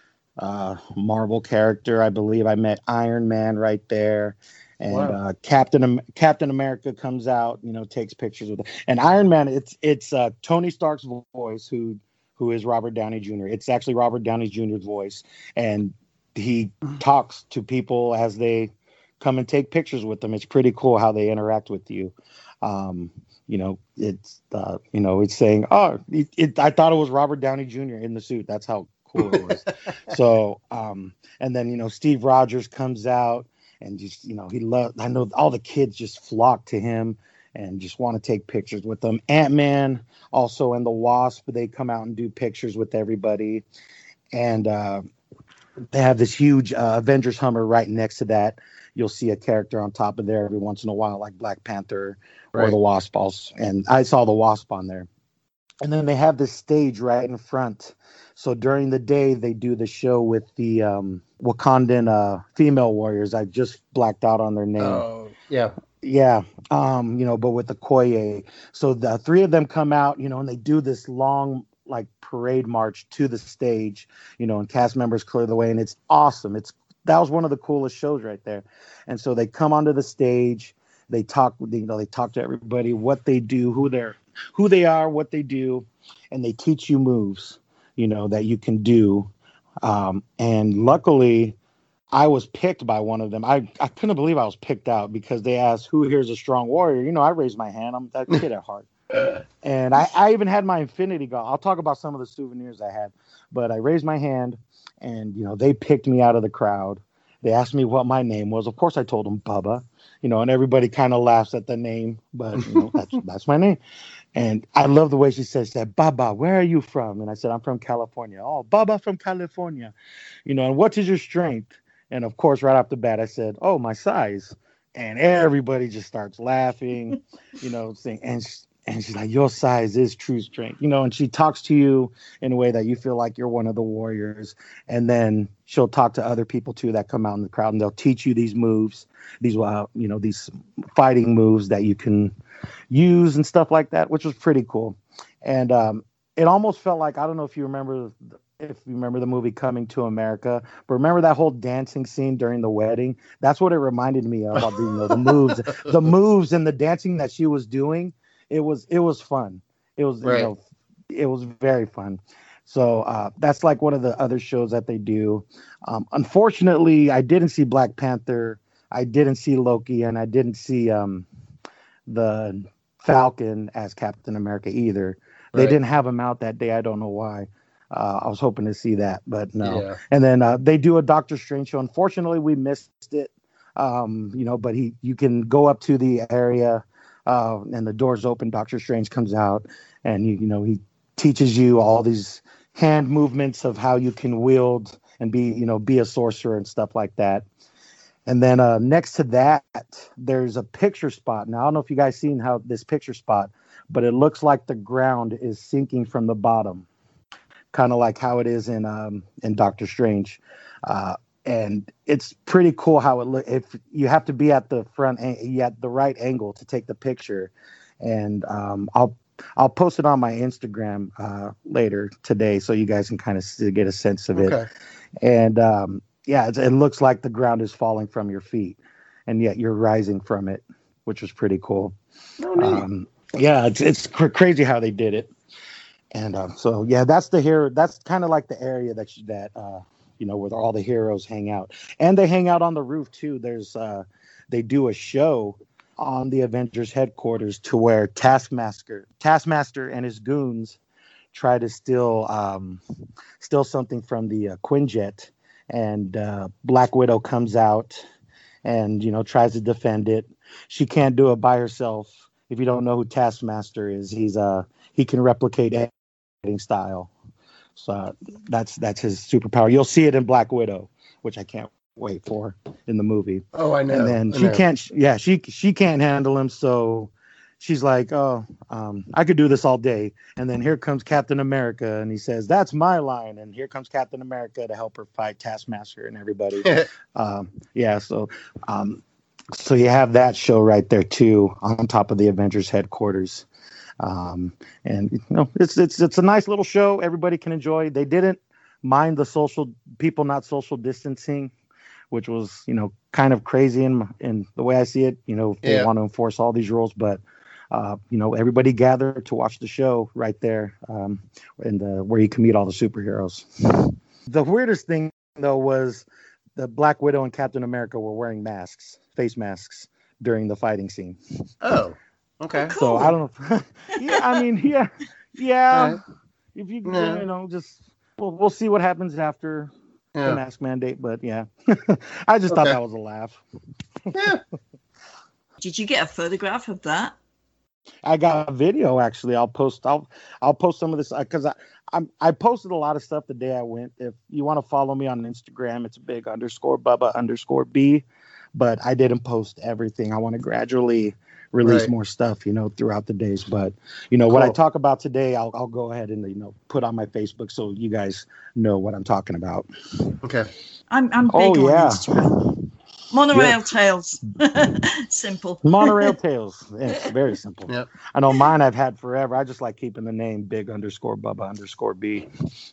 uh, Marvel character. I believe I met Iron Man right there, and wow. uh, Captain Captain America comes out. You know, takes pictures with him. And Iron Man. It's it's uh, Tony Stark's voice who who is Robert Downey Junior It's actually Robert Downey Junior's voice, and he talks to people as they come and take pictures with them. It's pretty cool how they interact with you. Um, you know, it's, uh, you know, it's saying, oh, it, it, I thought it was Robert Downey Junior in the suit. That's how cool it was. so, um, and then, you know, Steve Rogers comes out and just, you know, he loves, I know all the kids just flock to him and just want to take pictures with them. Ant-Man also and the Wasp, they come out and do pictures with everybody. And, uh, they have this huge uh, Avengers Hummer right next to that. You'll see a character on top of there every once in a while, like Black Panther right. or the Wasp. Also. And I saw the Wasp on there. And then they have this stage right in front. So during the day, they do the show with the um, Wakandan uh, female warriors. I just blacked out on their name. Oh, yeah. Yeah. Um, you know, but with the Koye. So the three of them come out, you know, and they do this long, like, parade march to the stage, you know, and cast members clear the way. And it's awesome. It's That was one of the coolest shows right there. And so they come onto the stage, they talk, you know, they talk to everybody, what they do, who they're, who they are, what they do, and they teach you moves, you know, that you can do. Um, and luckily, I was picked by one of them. I, I couldn't believe I was picked out because they asked, who here is a strong warrior? You know, I raised my hand. I'm that kid at heart. And I, I even had my Infinity Gauntlet. I'll talk about some of the souvenirs I had, but I raised my hand. And, you know, they picked me out of the crowd. They asked me what my name was. Of course, I told them Bubba, you know, and everybody kind of laughs at the name, but, you know, that's, that's my name. And I love the way she says that, Bubba, where are you from? And I said, I'm from California. Oh, Bubba from California, you know, and what is your strength? And, of course, right off the bat, I said, oh, my size. And everybody just starts laughing, you know, saying, and And she's like, your size is true strength, you know, and she talks to you in a way that you feel like you're one of the warriors. And then she'll talk to other people, too, that come out in the crowd, and they'll teach you these moves, these, uh, you know, these fighting moves that you can use and stuff like that, which was pretty cool. And um, it almost felt like, I don't know if you remember, if you remember the movie Coming to America, but remember that whole dancing scene during the wedding? That's what it reminded me of, you know, the moves, the moves and the dancing that she was doing. It was it was fun. It was right. you know, it was very fun. So uh, that's like one of the other shows that they do. Um, unfortunately, I didn't see Black Panther. I didn't see Loki, and I didn't see um, the Falcon as Captain America either. They right. didn't have him out that day. I don't know why. Uh, I was hoping to see that, but no. Yeah. And then uh, they do a Doctor Strange show. Unfortunately, we missed it. Um, you know, but he you can go up to the area. Uh, and the doors open, Doctor Strange comes out, and you, you know he teaches you all these hand movements of how you can wield and be, you know, be a sorcerer and stuff like that. And then uh, next to that, there's a picture spot. Now I don't know if you guys seen how this picture spot, but it looks like the ground is sinking from the bottom, kind of like how it is in um, in Doctor Strange. Uh, And it's pretty cool how it looks. If you have to be at the front, you at the right angle to take the picture, and um, I'll I'll post it on my Instagram uh, later today, so you guys can kind of get a sense of it. Okay. And um, yeah, it, it looks like the ground is falling from your feet, and yet you're rising from it, which was pretty cool. Oh, neat. Um, yeah, it's it's cr- crazy how they did it. And um, so yeah, that's the hero. That's kind of like the area that you, that uh, you know, where all the heroes hang out, and they hang out on the roof too. There's uh, they do a show on the Avengers headquarters to where Taskmaster, Taskmaster and his goons try to steal um, steal something from the uh, Quinjet, and uh, Black Widow comes out and, you know, tries to defend it. She can't do it by herself. If you don't know who Taskmaster is, he's uh he can replicate editing style. So uh, that's that's his superpower. You'll see it in Black Widow, which I can't wait for in the movie. Oh, I know. And then I she know. can't. Yeah, she she can't handle him. So she's like, "Oh, um, I could do this all day." And then here comes Captain America, and he says, "That's my line." And here comes Captain America to help her fight Taskmaster and everybody. um, yeah. So, um, so you have that show right there too, on top of the Avengers headquarters. Um, and you know, it's it's it's a nice little show. Everybody can enjoy. They didn't mind the social people not social distancing, which was, you know, kind of crazy in in the way I see it. You know, they Yeah. want to enforce all these rules, but uh, you know, everybody gathered to watch the show right there, um, in the where you can meet all the superheroes. The weirdest thing though was the Black Widow and Captain America were wearing masks, face masks, during the fighting scene. Oh, okay. Cool. So I don't know. yeah, I mean, yeah, yeah. Alright. If you, Yeah. you know, just we'll we'll see what happens after the Yeah. mask mandate. But yeah, I just thought Okay. that was a laugh. Yeah. Did you get a photograph of that? I got a video actually. I'll post. I'll I'll post some of this because I I'm, I posted a lot of stuff the day I went. If you want to follow me on Instagram, it's big underscore Bubba underscore B. But I didn't post everything. I want to gradually release Right. more stuff, you know, throughout the days. But you know what I Cool. talk about today, I'll I'll go ahead and, you know, put on my Facebook so you guys know what I'm talking about. Okay. I'm I'm big Oh, on yeah. Instagram. Monorail Yeah. Tales. Simple. Monorail Tales. Yeah, it's very simple. Yep. I know mine I've had forever. I just like keeping the name big underscore Bubba underscore B.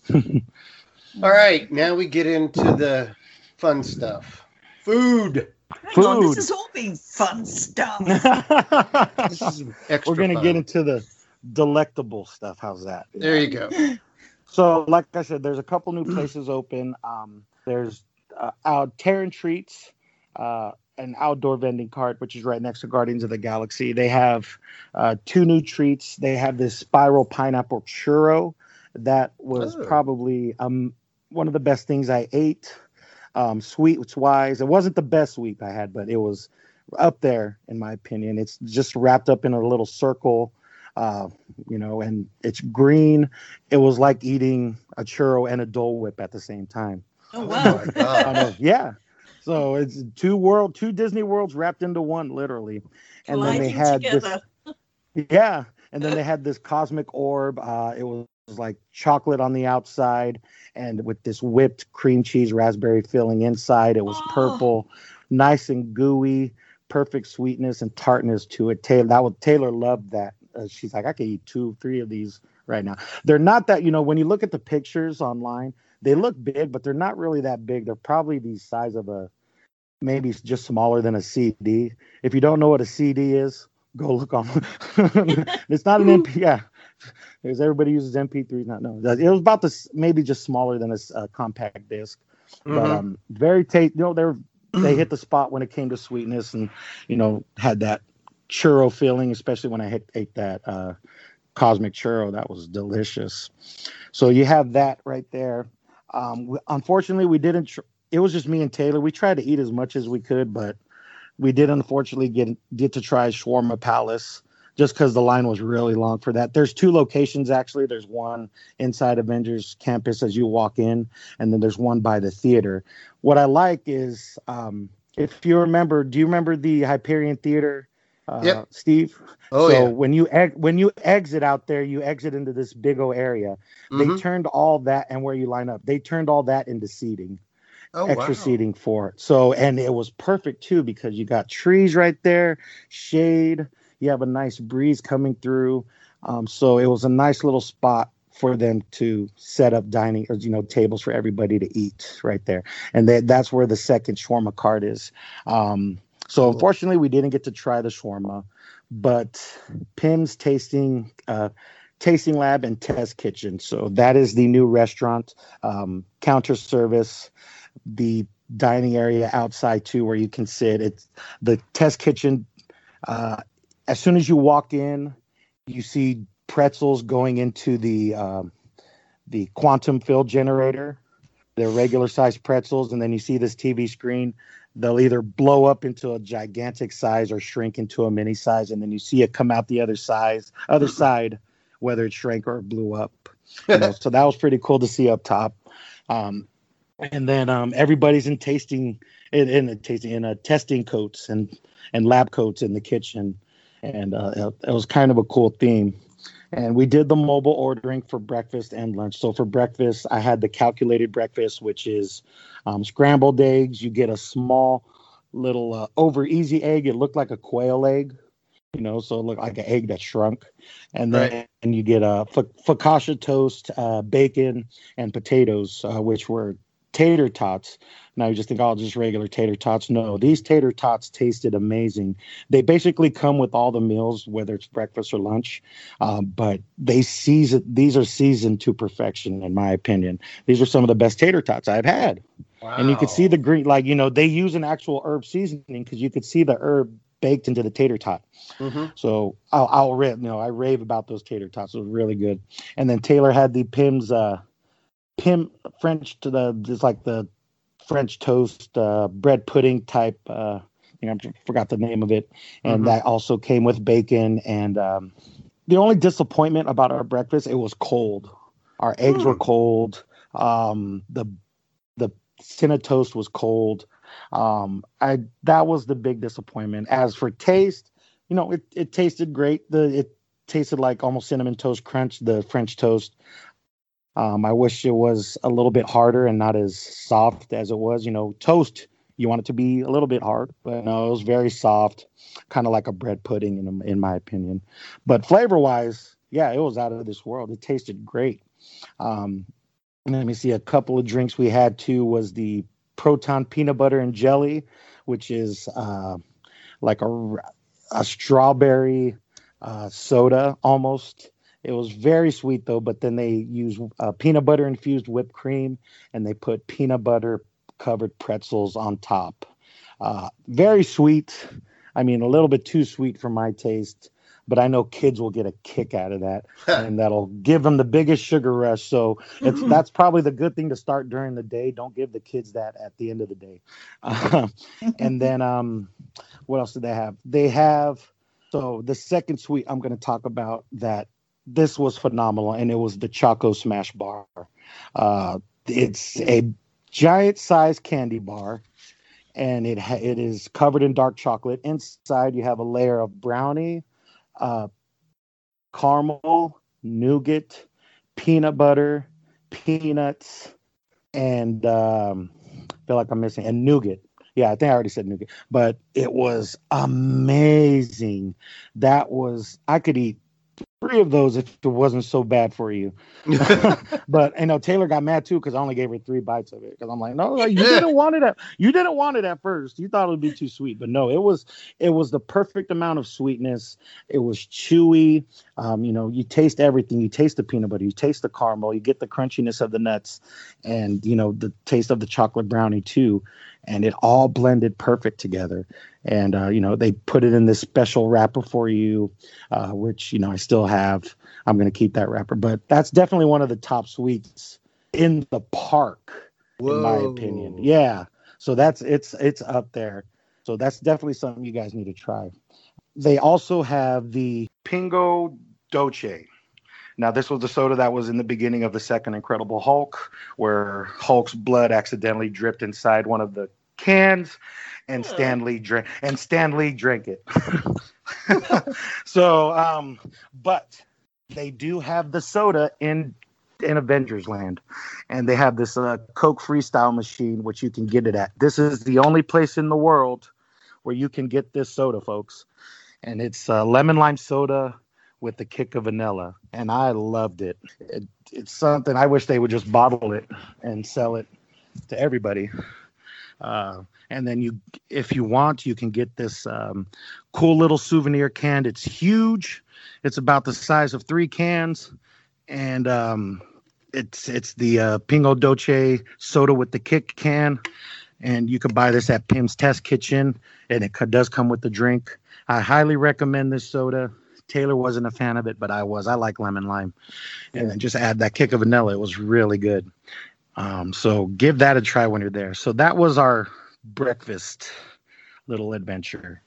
All right. Now we get into the fun stuff. Food. Hang on, this Food. has all been fun stuff. This is extra We're gonna fun. get into the delectable stuff. How's that? There you go. So, like I said, there's a couple new places open. Um, there's uh, out Terran Treats, uh, an outdoor vending cart, which is right next to Guardians of the Galaxy. They have uh, two new treats. They have this spiral pineapple churro that was Oh. probably um one of the best things I ate. Um, sweets wise, it wasn't the best sweet I had, but it was up there in my opinion. It's just wrapped up in a little circle, uh, you know, and it's green. It was like eating a churro and a Dole Whip at the same time. Oh Oh wow. my I God. know, yeah. So it's two world, two Disney worlds wrapped into one, literally. And then they Colliding had together. this, yeah. And then they had this cosmic orb. Uh, it was like chocolate on the outside, and with this whipped cream cheese raspberry filling inside. It was Oh. purple, nice and gooey, perfect sweetness and tartness to it. Taylor, that was, Taylor loved that. Uh, she's like, I could eat two, three of these right now. They're not that, you know, when you look at the pictures online, they look big, but they're not really that big. They're probably the size of a, maybe just smaller than a C D. If you don't know what a C D is, go look on. It's not an M P. Yeah, because everybody uses M P threes. Not no. It was about this, maybe just smaller than a s- uh, compact disc. But Mhm. um, very taste. You know, they're they hit the spot when it came to sweetness, and you know, had that churro feeling, especially when I hit, ate that uh, cosmic churro. That was delicious. So you have that right there. Um, we, unfortunately, we didn't. Tr- it was just me and Taylor. We tried to eat as much as we could, but we did unfortunately get get to try Shawarma Palace just because the line was really long for that. There's two locations actually. There's one inside Avengers Campus as you walk in, and then there's one by the theater. What I like is, um, if you remember, do you remember the Hyperion Theater, uh, Yep. Steve? Oh, so yeah. when you ex- when you exit out there, you exit into this big O area. They Mhm. turned all that, and where you line up, they turned all that into seating. Oh, Extra wow. seating for it. So, and it was perfect too because you got trees right there, shade. You have a nice breeze coming through. Um, so it was a nice little spot for them to set up dining or, you know, tables for everybody to eat right there. And they, that's where the second shawarma cart is. Um, So unfortunately, we didn't get to try the shawarma, but Pim's Tasting uh, Tasting Lab and Test Kitchen. So that is the new restaurant, um, counter service, the dining area outside too, where you can sit. It's the Test Kitchen. Uh, as soon as you walk in, you see pretzels going into the um, the quantum field generator. They're regular sized pretzels, and then you see this T V screen. They'll either blow up into a gigantic size or shrink into a mini size, and then you see it come out the other size, other side, whether it shrank or it blew up. You know, so that was pretty cool to see up top. Um, and then um, everybody's in tasting, in, in a tasting, in a testing coats and and lab coats in the kitchen, and uh, it, it was kind of a cool theme. And we did the mobile ordering for breakfast and lunch. So for breakfast, I had the calculated breakfast, which is um, scrambled eggs. You get a small little uh, over easy egg. It looked like a quail egg, you know, so it looked like an egg that shrunk. And then right. and you get a f- focaccia toast, uh, bacon, and potatoes, uh, which were tater tots. Now you just think, oh, just regular tater tots. No, these tater tots tasted amazing. They basically come with all the meals, whether it's breakfast or lunch, um, but they season. These are seasoned to perfection, in my opinion. These are some of the best tater tots I've had. Wow. And you could see the green, like, you know, they use an actual herb seasoning because you could see the herb baked into the tater tot. Mm-hmm. So I'll, I'll rave, you know, I rave about those tater tots. It was really good. And then Taylor had the Pim's, uh, Pim French to the, it's like the French toast, uh, bread pudding type, uh, you know, I forgot the name of it. And mm-hmm. that also came with bacon. And um, the only disappointment about our breakfast, it was cold. Our eggs mm. were cold. Um, the, the cinnamon toast was cold. Um, I, that was the big disappointment. As for taste, you know, it, it tasted great. The, it tasted like almost cinnamon toast crunch, the French toast. Um, I wish it was a little bit harder and not as soft as it was. You know, toast, you want it to be a little bit hard, but no, it was very soft, kind of like a bread pudding, in, in my opinion. But flavor-wise, yeah, it was out of this world. It tasted great. Um, let me see, a couple of drinks we had, too, was the Proton Peanut Butter and Jelly, which is uh, like a, a strawberry uh, soda almost. It was very sweet, though, but then they use uh, peanut butter infused whipped cream, and they put peanut butter covered pretzels on top. Uh, very sweet. I mean, a little bit too sweet for my taste, but I know kids will get a kick out of that, and that'll give them the biggest sugar rush. So it's, that's probably the good thing to start during the day. Don't give the kids that at the end of the day. Uh, and then um, what else do they have? They have, so the second sweet I'm going to talk about that this was phenomenal, and it was the Choco Smash Bar. Uh, it's a giant-sized candy bar, and it ha- it is covered in dark chocolate. Inside, you have a layer of brownie, uh, caramel, nougat, peanut butter, peanuts, and um, I feel like I'm missing, and nougat. Yeah, I think I already said nougat, but it was amazing. That was, I could eat three of those if it wasn't so bad for you. But you know, Taylor got mad too because I only gave her three bites of it because I'm like, no, like, you didn't want it at you didn't want it at first. You thought it would be too sweet, but no, it was it was the perfect amount of sweetness. It was chewy. Um, you know, you taste everything. You taste the peanut butter, you taste the caramel, you get the crunchiness of the nuts, and you know the taste of the chocolate brownie too. And it all blended perfect together. And, uh, you know, they put it in this special wrapper for you, uh, which, you know, I still have. I'm going to keep that wrapper. But that's definitely one of the top sweets in the park, Whoa. in my opinion. Yeah. So that's it's it's up there. So that's definitely something you guys need to try. They also have the Pingo Dolce. Now, this was the soda that was in the beginning of the second Incredible Hulk, where Hulk's blood accidentally dripped inside one of the cans, and yeah. Stan Lee drank and Stan Lee drank it. So, um, but they do have the soda in in Avengers Land, and they have this uh, Coke Freestyle machine, which you can get it at. This is the only place in the world where you can get this soda, folks, and it's uh, lemon lime soda with the kick of vanilla, and I loved it. it. It's something I wish they would just bottle it and sell it to everybody. Uh, and then you, if you want, you can get this um, cool little souvenir can. It's huge. It's about the size of three cans, and um, it's it's the uh, Pingo Dolce soda with the kick can. And you can buy this at Pim's Test Kitchen, and it does come with the drink. I highly recommend this soda. Taylor wasn't a fan of it, but I was. I like lemon lime. And then just add that kick of vanilla. It was really good. Um, so give that a try when you're there. So that was our breakfast little adventure.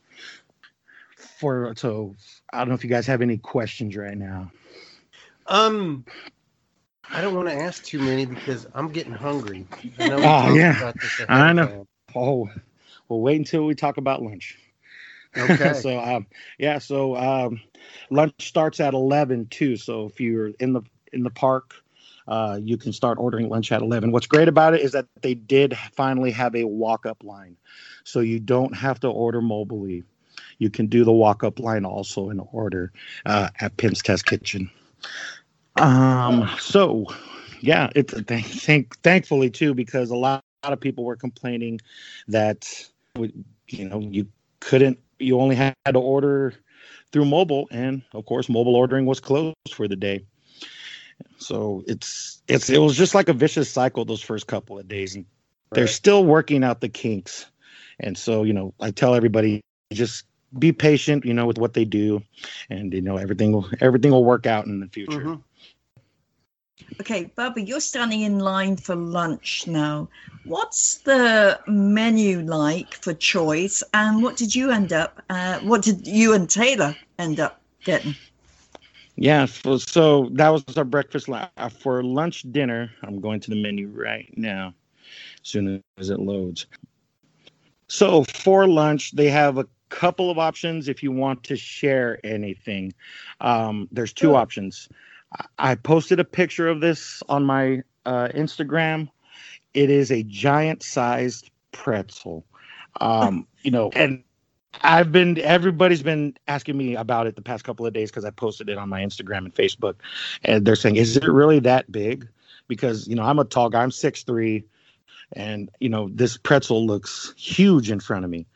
For so I don't know if you guys have any questions right now. Um, I don't want to ask too many because I'm getting hungry. I know we Oh, talked yeah. about this ahead I of know. time. Oh, we'll wait until we talk about lunch. Okay. so um, yeah, so um, lunch starts at eleven too. So if you're in the in the park, uh, you can start ordering lunch at eleven. What's great about it is that they did finally have a walk-up line, so you don't have to order mobilely. You can do the walk-up line also in order uh, at Pim's Test Kitchen. Um, so yeah, it's th- thank thankfully too, because a lot, a lot of people were complaining that you know you couldn't, you only had to order through mobile, and of course mobile ordering was closed for the day. So it's it's it was just like a vicious cycle those first couple of days, and they're Right. still working out the kinks. And so you know, I tell everybody, just be patient, you know, with what they do, and you know everything will everything will work out in the future. Mhm. Okay, Barbara, you're standing in line for lunch now. What's the menu like for choice, and what did you end up? Uh, what did you and Taylor end up getting? Yeah, so, so that was our breakfast. Li- uh, For lunch, dinner, I'm going to the menu right now, as soon as it loads. So for lunch, they have a couple of options if you want to share anything. Um, there's two Sure. options. I I posted a picture of this on my uh, Instagram. It is a giant-sized pretzel. Um, you know, and I've been, everybody's been asking me about it the past couple of days because I posted it on my Instagram and Facebook. And they're saying, is it really that big? Because, you know, I'm a tall guy, I'm six three, and, you know, this pretzel looks huge in front of me.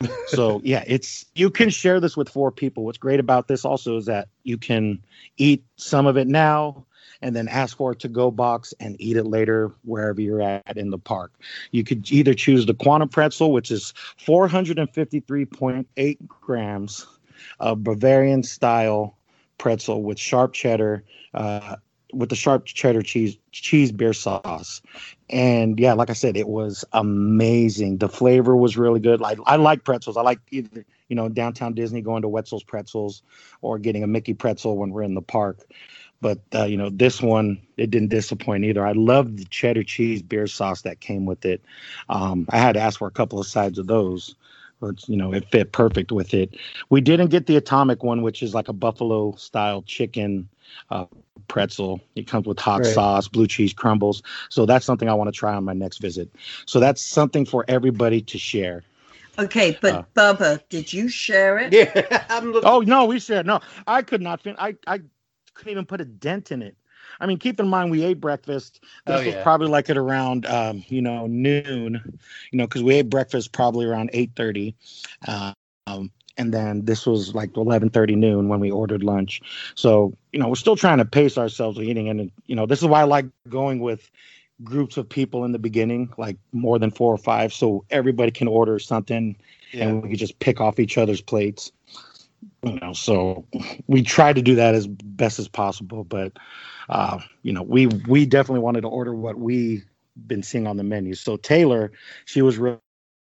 So, yeah, it's, you can share this with four people. What's great about this also is that you can eat some of it now and then ask for a to-go box and eat it later wherever you're at in the park. You could either choose the Quantum Pretzel, which is four hundred fifty-three point eight grams of Bavarian-style pretzel with sharp cheddar, uh, with the sharp cheddar cheese cheese beer sauce. And yeah, like I said, it was amazing. The flavor was really good. I, I like pretzels. I like either, you know, downtown Disney, going to Wetzel's Pretzels or getting a Mickey pretzel when we're in the park. But, uh, you know, this one, it didn't disappoint either. I love the cheddar cheese beer sauce that came with it. Um, I had to ask for a couple of sides of those, but, you know, it fit perfect with it. We didn't get the atomic one, which is like a buffalo style chicken uh, pretzel. It comes with hot Right. sauce, blue cheese crumbles. So that's something I want to try on my next visit. So that's something for everybody to share. Okay, but Uh, Barbara, did you share it? Yeah, I'm looking. Oh, no, we shared. No, I could not fin- I, I couldn't even put a dent in it. I mean, keep in mind, we ate breakfast. This Oh, was yeah. probably like at around, um, you know, noon, you know, because we ate breakfast probably around eight thirty. Uh, um, and then this was like eleven thirty noon when we ordered lunch. So, you know, we're still trying to pace ourselves with eating. And, you know, this is why I like going with groups of people in the beginning, like more than four or five, so everybody can order something Yeah. and we can just pick off each other's plates. You know, so we try to do that as best as possible, but uh, you know, we we definitely wanted to order what we been seeing on the menu. So Taylor, she was re-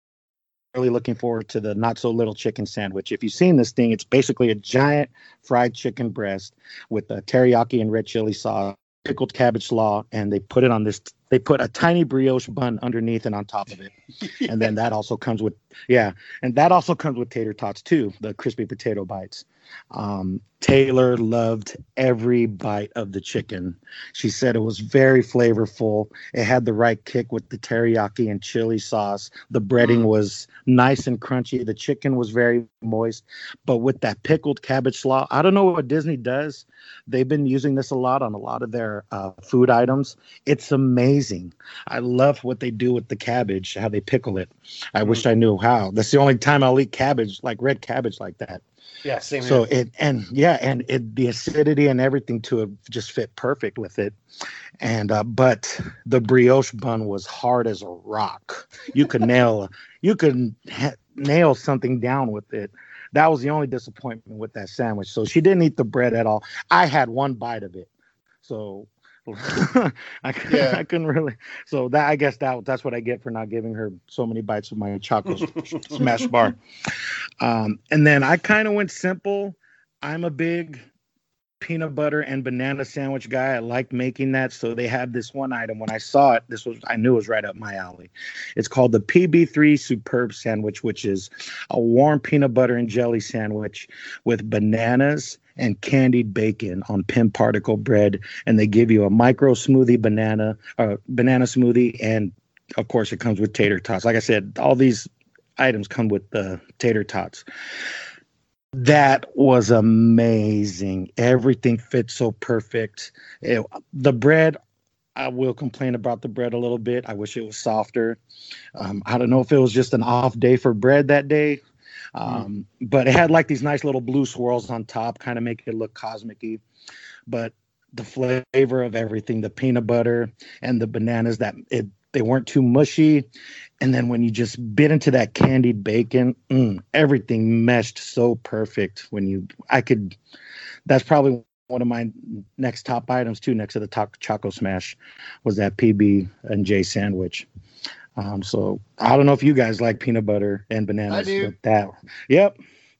really looking forward to the not so little chicken sandwich. If you've seen this thing, it's basically a giant fried chicken breast with a teriyaki and red chili sauce, pickled cabbage slaw, and they put it on this. They put a tiny brioche bun underneath and on top of it, and then that also comes with yeah, and that also comes with tater tots too, the crispy potato bites. Um, Taylor loved every bite of the chicken. She said it was very flavorful. It had the right kick with the teriyaki and chili sauce. The breading Mm. was nice and crunchy. The chicken was very moist, but with that pickled cabbage slaw, I don't know what Disney does. They've been using this a lot on a lot of their uh, food items. It's amazing amazing. I love what they do with the cabbage, how they pickle it. I mm. wish I knew how. That's the only time I'll eat cabbage, like red cabbage like that. Yeah, same so here. it and yeah, and it the acidity and everything to it just fit perfect with it. And uh, but the brioche bun was hard as a rock. You could nail you could ha- nail something down with it. That was the only disappointment with that sandwich. So she didn't eat the bread at all. I had one bite of it, so I, yeah. I couldn't really. So that I guess that that's what I get for not giving her so many bites of my chocolate smash bar. Um, and then I kind of went simple. I'm a big peanut butter and banana sandwich guy. I like making that. So they have this one item. When I saw it, this was I knew it was right up my alley. It's called the P B three Superb Sandwich, which is a warm peanut butter and jelly sandwich with bananas and candied bacon on pin particle bread, and they give you a micro smoothie banana, uh, banana smoothie, and of course it comes with tater tots. Like I said, all these items come with the tater tots. That was amazing. Everything fits so perfect. It, the bread, I will complain about the bread a little bit. I wish it was softer. Um, I don't know if it was just an off day for bread that day. Um, mm. But it had like these nice little blue swirls on top, kind of make it look cosmic-y. But the flavor of everything, the peanut butter and the bananas, that it they weren't too mushy. And then when you just bit into that candied bacon, mm, everything meshed so perfect. When you, I could, that's probably one of my next top items too, next to the top Choco Smash, was that P B and J sandwich. Um, so I don't know if you guys like peanut butter and bananas. I do. But that, yep.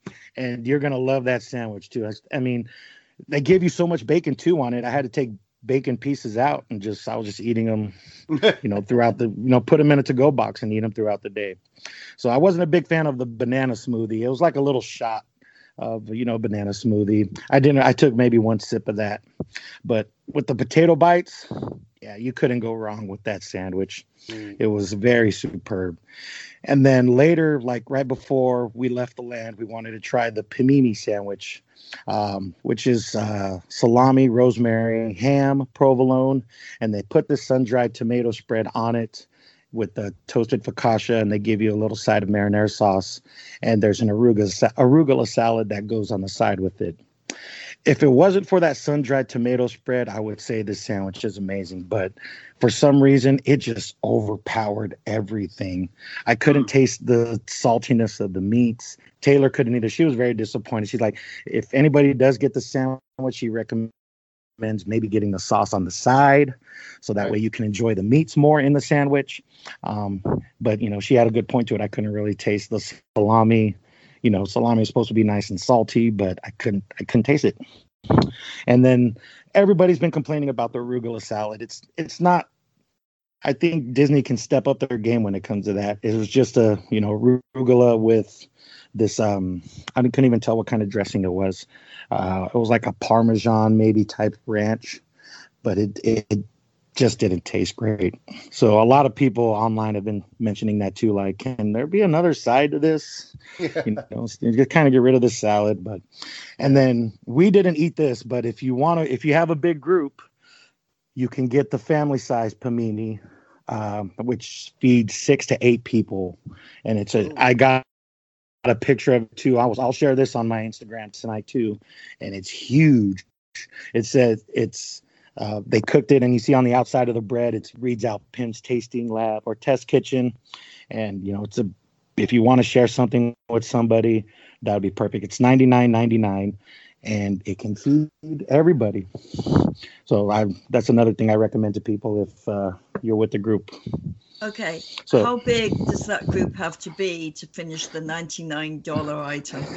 And you're going to love that sandwich too. I, I mean, they give you so much bacon too on it. I had to take bacon pieces out and just, I was just eating them, you know, throughout the, you know, put them in a to-go box and eat them throughout the day. So I wasn't a big fan of the banana smoothie. It was like a little shot of, you know, banana smoothie. I didn't, I took maybe one sip of that, but with the potato bites, yeah, you couldn't go wrong with that sandwich. Mm. It was very superb. And then later, like right before we left the land, we wanted to try the panini sandwich, um, which is uh, salami, rosemary, ham, provolone, and they put the sun-dried tomato spread on it with the toasted focaccia, and they give you a little side of marinara sauce, and there's an arugula, arugula salad that goes on the side with it. If it wasn't for that sun-dried tomato spread, I would say this sandwich is amazing. But for some reason, it just overpowered everything. I couldn't mm. taste the saltiness of the meats. Taylor couldn't either. She was very disappointed. She's like, if anybody does get the sandwich, she recommends maybe getting the sauce on the side, so that right. way you can enjoy the meats more in the sandwich. Um, but, you know, she had a good point to it. I couldn't really taste the salami. You know, salami is supposed to be nice and salty, but I couldn't, I couldn't taste it. And then everybody's been complaining about the arugula salad. It's, it's not, I think Disney can step up their game when it comes to that. It was just a, you know, arugula with this, um, I couldn't even tell what kind of dressing it was. Uh, it was like a Parmesan maybe type ranch, but it, it, it just didn't taste great. So a lot of people online have been mentioning that too. Like, can there be another side to this? Yeah. You know, just kind of get rid of the salad. But, and then we didn't eat this, but if you want to, if you have a big group, you can get the family size panini, um, which feeds six to eight people. And it's a, I got a picture of it too. I was, I'll share this on my Instagram tonight too. And it's huge. It says it's, Uh, they cooked it, and you see on the outside of the bread, it reads out Pim's Tasting Lab or Test Kitchen. And, you know, it's a, if you want to share something with somebody, that would be perfect. It's ninety-nine ninety-nine, and it can feed everybody. So I, that's another thing I recommend to people if uh, you're with the group. Okay. So, how big does that group have to be to finish the ninety-nine dollars item?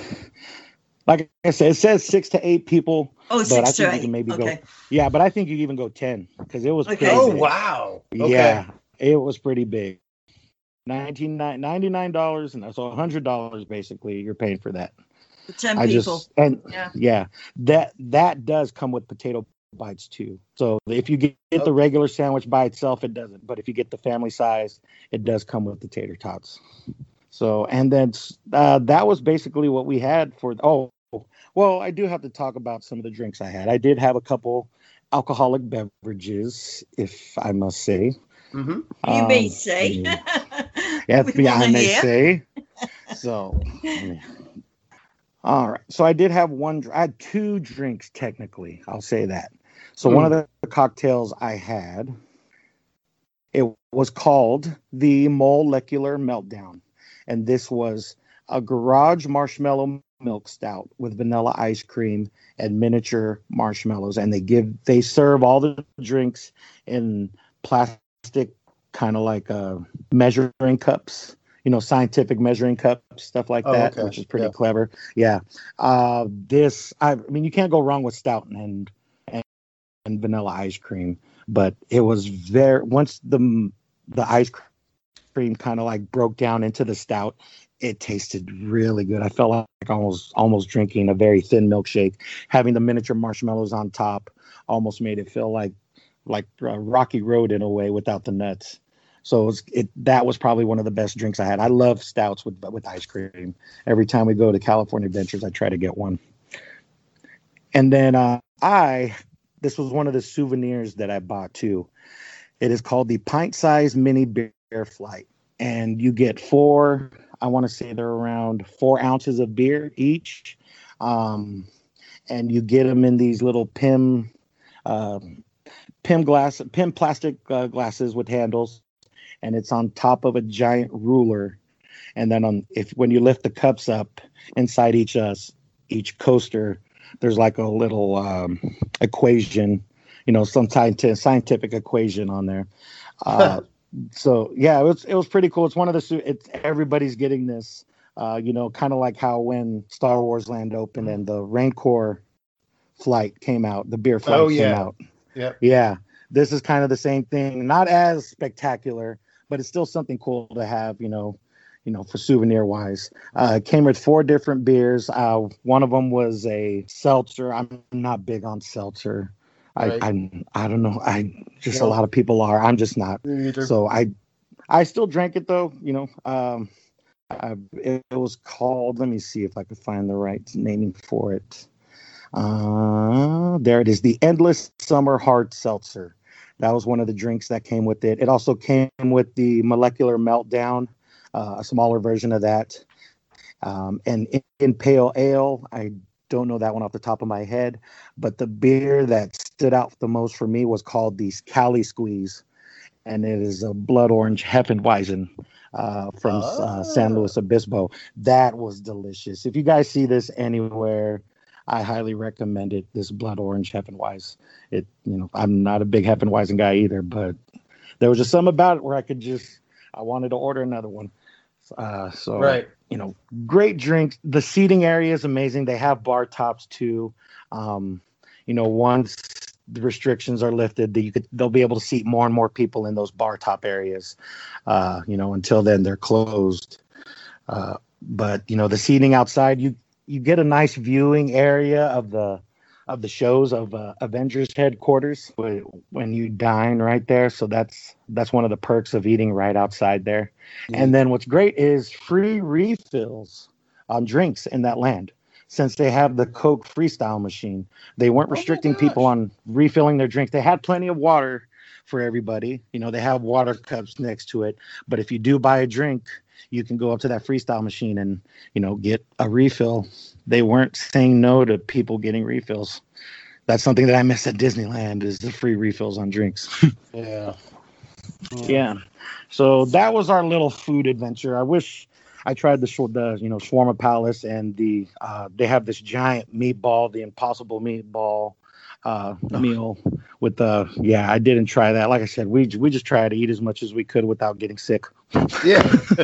Like I said, it says six to eight people. Oh, but six I think to you eight. can maybe Okay. go. Yeah, but I think you can even go ten because it was. Okay. Pretty Oh big. wow! Okay. Yeah, it was pretty big. Nineteen ninety-nine dollars, and so a hundred dollars basically. You're paying for that. For ten I people. Just, and yeah. yeah, that that does come with potato bites too. So if you get Oh. the regular sandwich by itself, it doesn't. But if you get the family size, it does come with the tater tots. So and then uh, that was basically what we had for. Oh. Well, I do have to talk about some of the drinks I had. I did have a couple alcoholic beverages, if I must say. Mm-hmm. You Um, may say. yeah, yeah, We yeah, I wanna may hear. say. So, yeah. All right. So I did have one. dr- I had two drinks technically. I'll say that. So one of the cocktails I had, it was called the Molecular Meltdown, and this was a garage marshmallow milk stout with vanilla ice cream and miniature marshmallows. And they give they serve all the drinks in plastic, kind of like uh, measuring cups. You know, scientific measuring cups, stuff like Oh, that, okay. which is pretty Yeah. clever. Yeah. Uh, this, I, I mean, you can't go wrong with stout and, and and vanilla ice cream. But it was very once the the ice cream kind of like broke down into the stout, it tasted really good. I felt like almost almost drinking a very thin milkshake. Having the miniature marshmallows on top almost made it feel like like uh, Rocky Road in a way without the nuts. So it, was, it that was probably one of the best drinks I had. I love stouts with with ice cream. Every time we go to California Adventures, I try to get one. And then uh, I, this was one of the souvenirs that I bought too. It is called the Pint Size Mini Beer Flight, and you get four. I want to say they're around four ounces of beer each, um, and you get them in these little P I M, uh, P I M glass, P I M plastic uh, glasses with handles, and it's on top of a giant ruler. And then on if when you lift the cups up inside each uh, each coaster, there's like a little um, equation, you know, some scientific scientific equation on there. Uh, so yeah, it was it was pretty cool. It's one of the it's everybody's getting this. Uh, you know, kind of like how when Star Wars Land opened and the Rancor flight came out, the beer flight Oh, came yeah. out. Yep. Yeah, this is kind of the same thing. Not as spectacular, but it's still something cool to have, you know, you know, for souvenir wise. Uh, it came with four different beers. Uh, one of them was a seltzer. I'm not big on seltzer. Right. I, I I don't know. I just No. a lot of people are. I'm just not. Me either. So I I still drank it though. You know, um, I, it, it was called. Let me see if I could find the right naming for it. Uh, there it is. The Endless Summer Hard Seltzer. That was one of the drinks that came with it. It also came with the Molecular Meltdown, uh, a smaller version of that. Um, and in, in Pale Ale, I don't know that one off the top of my head, but the beer that stood out the most for me was called the Cali Squeeze, and it is a blood orange Hefeweizen uh, from uh, San Luis Obispo. That was delicious. If you guys see this anywhere, I highly recommend it. This blood orange Hefeweizen. It, you know, I'm not a big Hefeweizen guy either, but there was just something about it where I could just, I wanted to order another one. Uh, so, Right. you know, great drinks. The seating area is amazing. They have bar tops too. Um, you know, once the restrictions are lifted, that you could, they'll be able to seat more and more people in those bar top areas. Uh, you know, until then they're closed. Uh, but you know, the seating outside, you you get a nice viewing area of the of the shows of uh, Avengers headquarters when you dine right there. So that's that's one of the perks of eating right outside there. Mm-hmm. And then what's great is free refills on drinks in that land. Since they have the Coke Freestyle machine, they weren't restricting oh people on refilling their drink. They had plenty of water for everybody. You know, they have water cups next to it. But if you do buy a drink, you can go up to that Freestyle machine and, you know, get a refill. They weren't saying no to people getting refills. That's something that I miss at Disneyland is the free refills on drinks. Yeah. yeah. Yeah. So that was our little food adventure. I wish I tried the, the you know, Shawarma Palace and the, uh, they have this giant meatball, the Impossible Meatball uh, meal with the, yeah, I didn't try that. Like I said, we we just tried to eat as much as we could without getting sick. Yeah.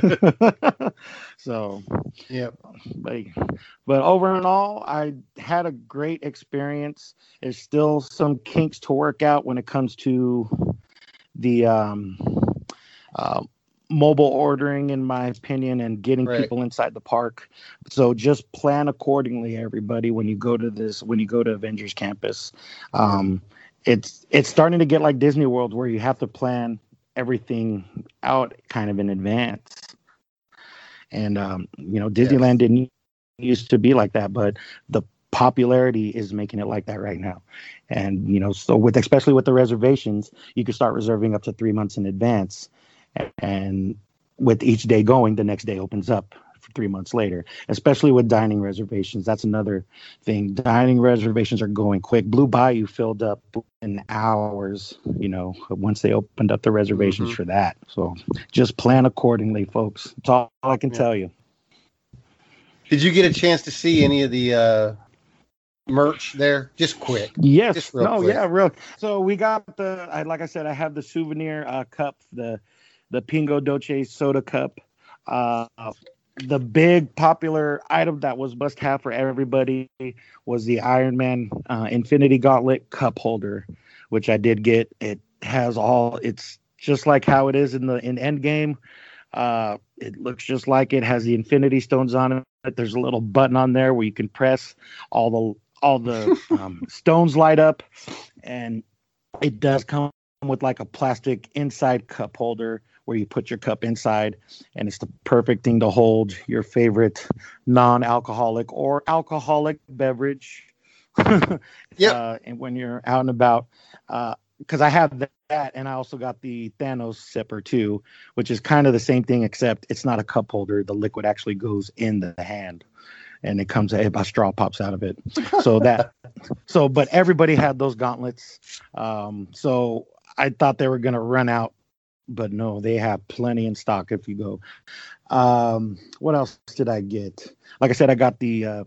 So, yeah. But, but over and all, I had a great experience. There's still some kinks to work out when it comes to the um, uh, mobile ordering, in my opinion, and getting right. people inside the park. So just plan accordingly, everybody, when you go to this, when you go to Avengers Campus. Um, it's it's starting to get like Disney World, where you have to plan everything out kind of in advance. And um, you know, Disneyland yes. didn't used to be like that, but the popularity is making it like that right now. And, you know, so with, especially with the reservations, you can start reserving up to three months in advance. And with each day going, the next day opens up for three months later, especially with dining reservations. That's another thing. Dining reservations are going quick. Blue Bayou filled up in hours, you know, once they opened up the reservations mm-hmm. for that. So just plan accordingly, folks. That's all I can yeah. tell you. Did you get a chance to see any of the uh, merch there? Just quick. Yes. Just real no, quick. yeah, real. So we got the, I, like I said, I have the souvenir uh, cup, the the Pingo Dolce soda cup. Uh, the big popular item that was must have for everybody was the Iron Man uh, Infinity Gauntlet cup holder, which I did get. It has all, it's just like how it is in the in Endgame. Uh, it looks just like it has the Infinity Stones on it. There's a little button on there where you can press all the all the um, stones light up, and it does come with like a plastic inside cup holder where you put your cup inside, and it's the perfect thing to hold your favorite non-alcoholic or alcoholic beverage. Yeah, uh, and when you're out and about, because uh, I have that, and I also got the Thanos sipper too, which is kind of the same thing, except it's not a cup holder. The liquid actually goes in the hand, and it comes a, a straw pops out of it. So that, so but everybody had those gauntlets. Um, so I thought they were gonna run out, but no, they have plenty in stock if you go. Um, what else did I get? Like I said, I got the uh,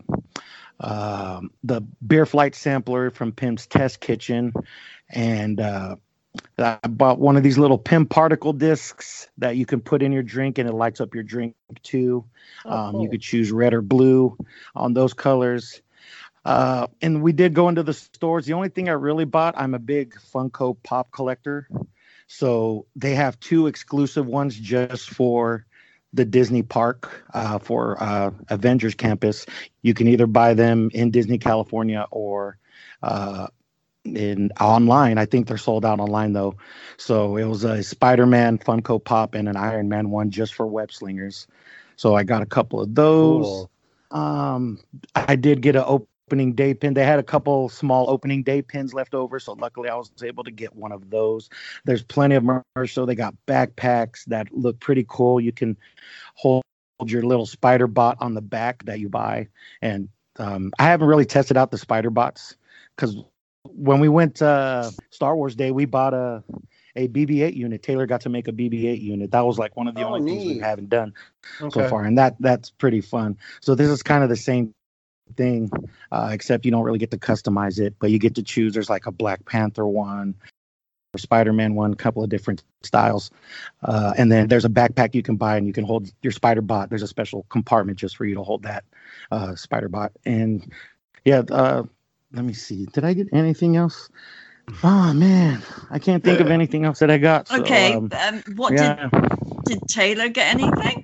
um, the beer flight sampler from Pim's Test Kitchen, and uh, I bought one of these little Pim particle discs that you can put in your drink, and it lights up your drink too. Oh, um, cool. You could choose red or blue on those colors. Uh, and we did go into the stores. The only thing I really bought, I'm a big Funko Pop collector. So they have two exclusive ones just for the Disney park, uh, for uh, Avengers Campus. You can either buy them in Disney California or uh, in online. I think they're sold out online though. So it was a Spider-Man Funko Pop and an Iron Man one just for web slingers. So I got a couple of those. Cool. Um, I did get an opening day pin. They had a couple small opening day pins left over, so luckily I was able to get one of those. There's plenty of merch. So they got backpacks that look pretty cool. You can hold your little spider bot on the back that you buy. And um, I haven't really tested out the spider bots because when we went uh, Star Wars Day, we bought a a B B eight unit. Taylor got to make a B B eight unit. That was like one of the oh, only neat. things we haven't done okay. so far, and that that's pretty fun. So this is kind of the same thing, uh, except you don't really get to customize it, but you get to choose. There's like a Black Panther one, or Spider-Man one, a couple of different styles, uh, and then there's a backpack you can buy, and you can hold your spider bot. There's a special compartment just for you to hold that uh, spider bot. And yeah, uh, let me see. Did I get anything else? Oh man, I can't think of anything else that I got. So, okay, um, um, what yeah. did did Taylor get anything?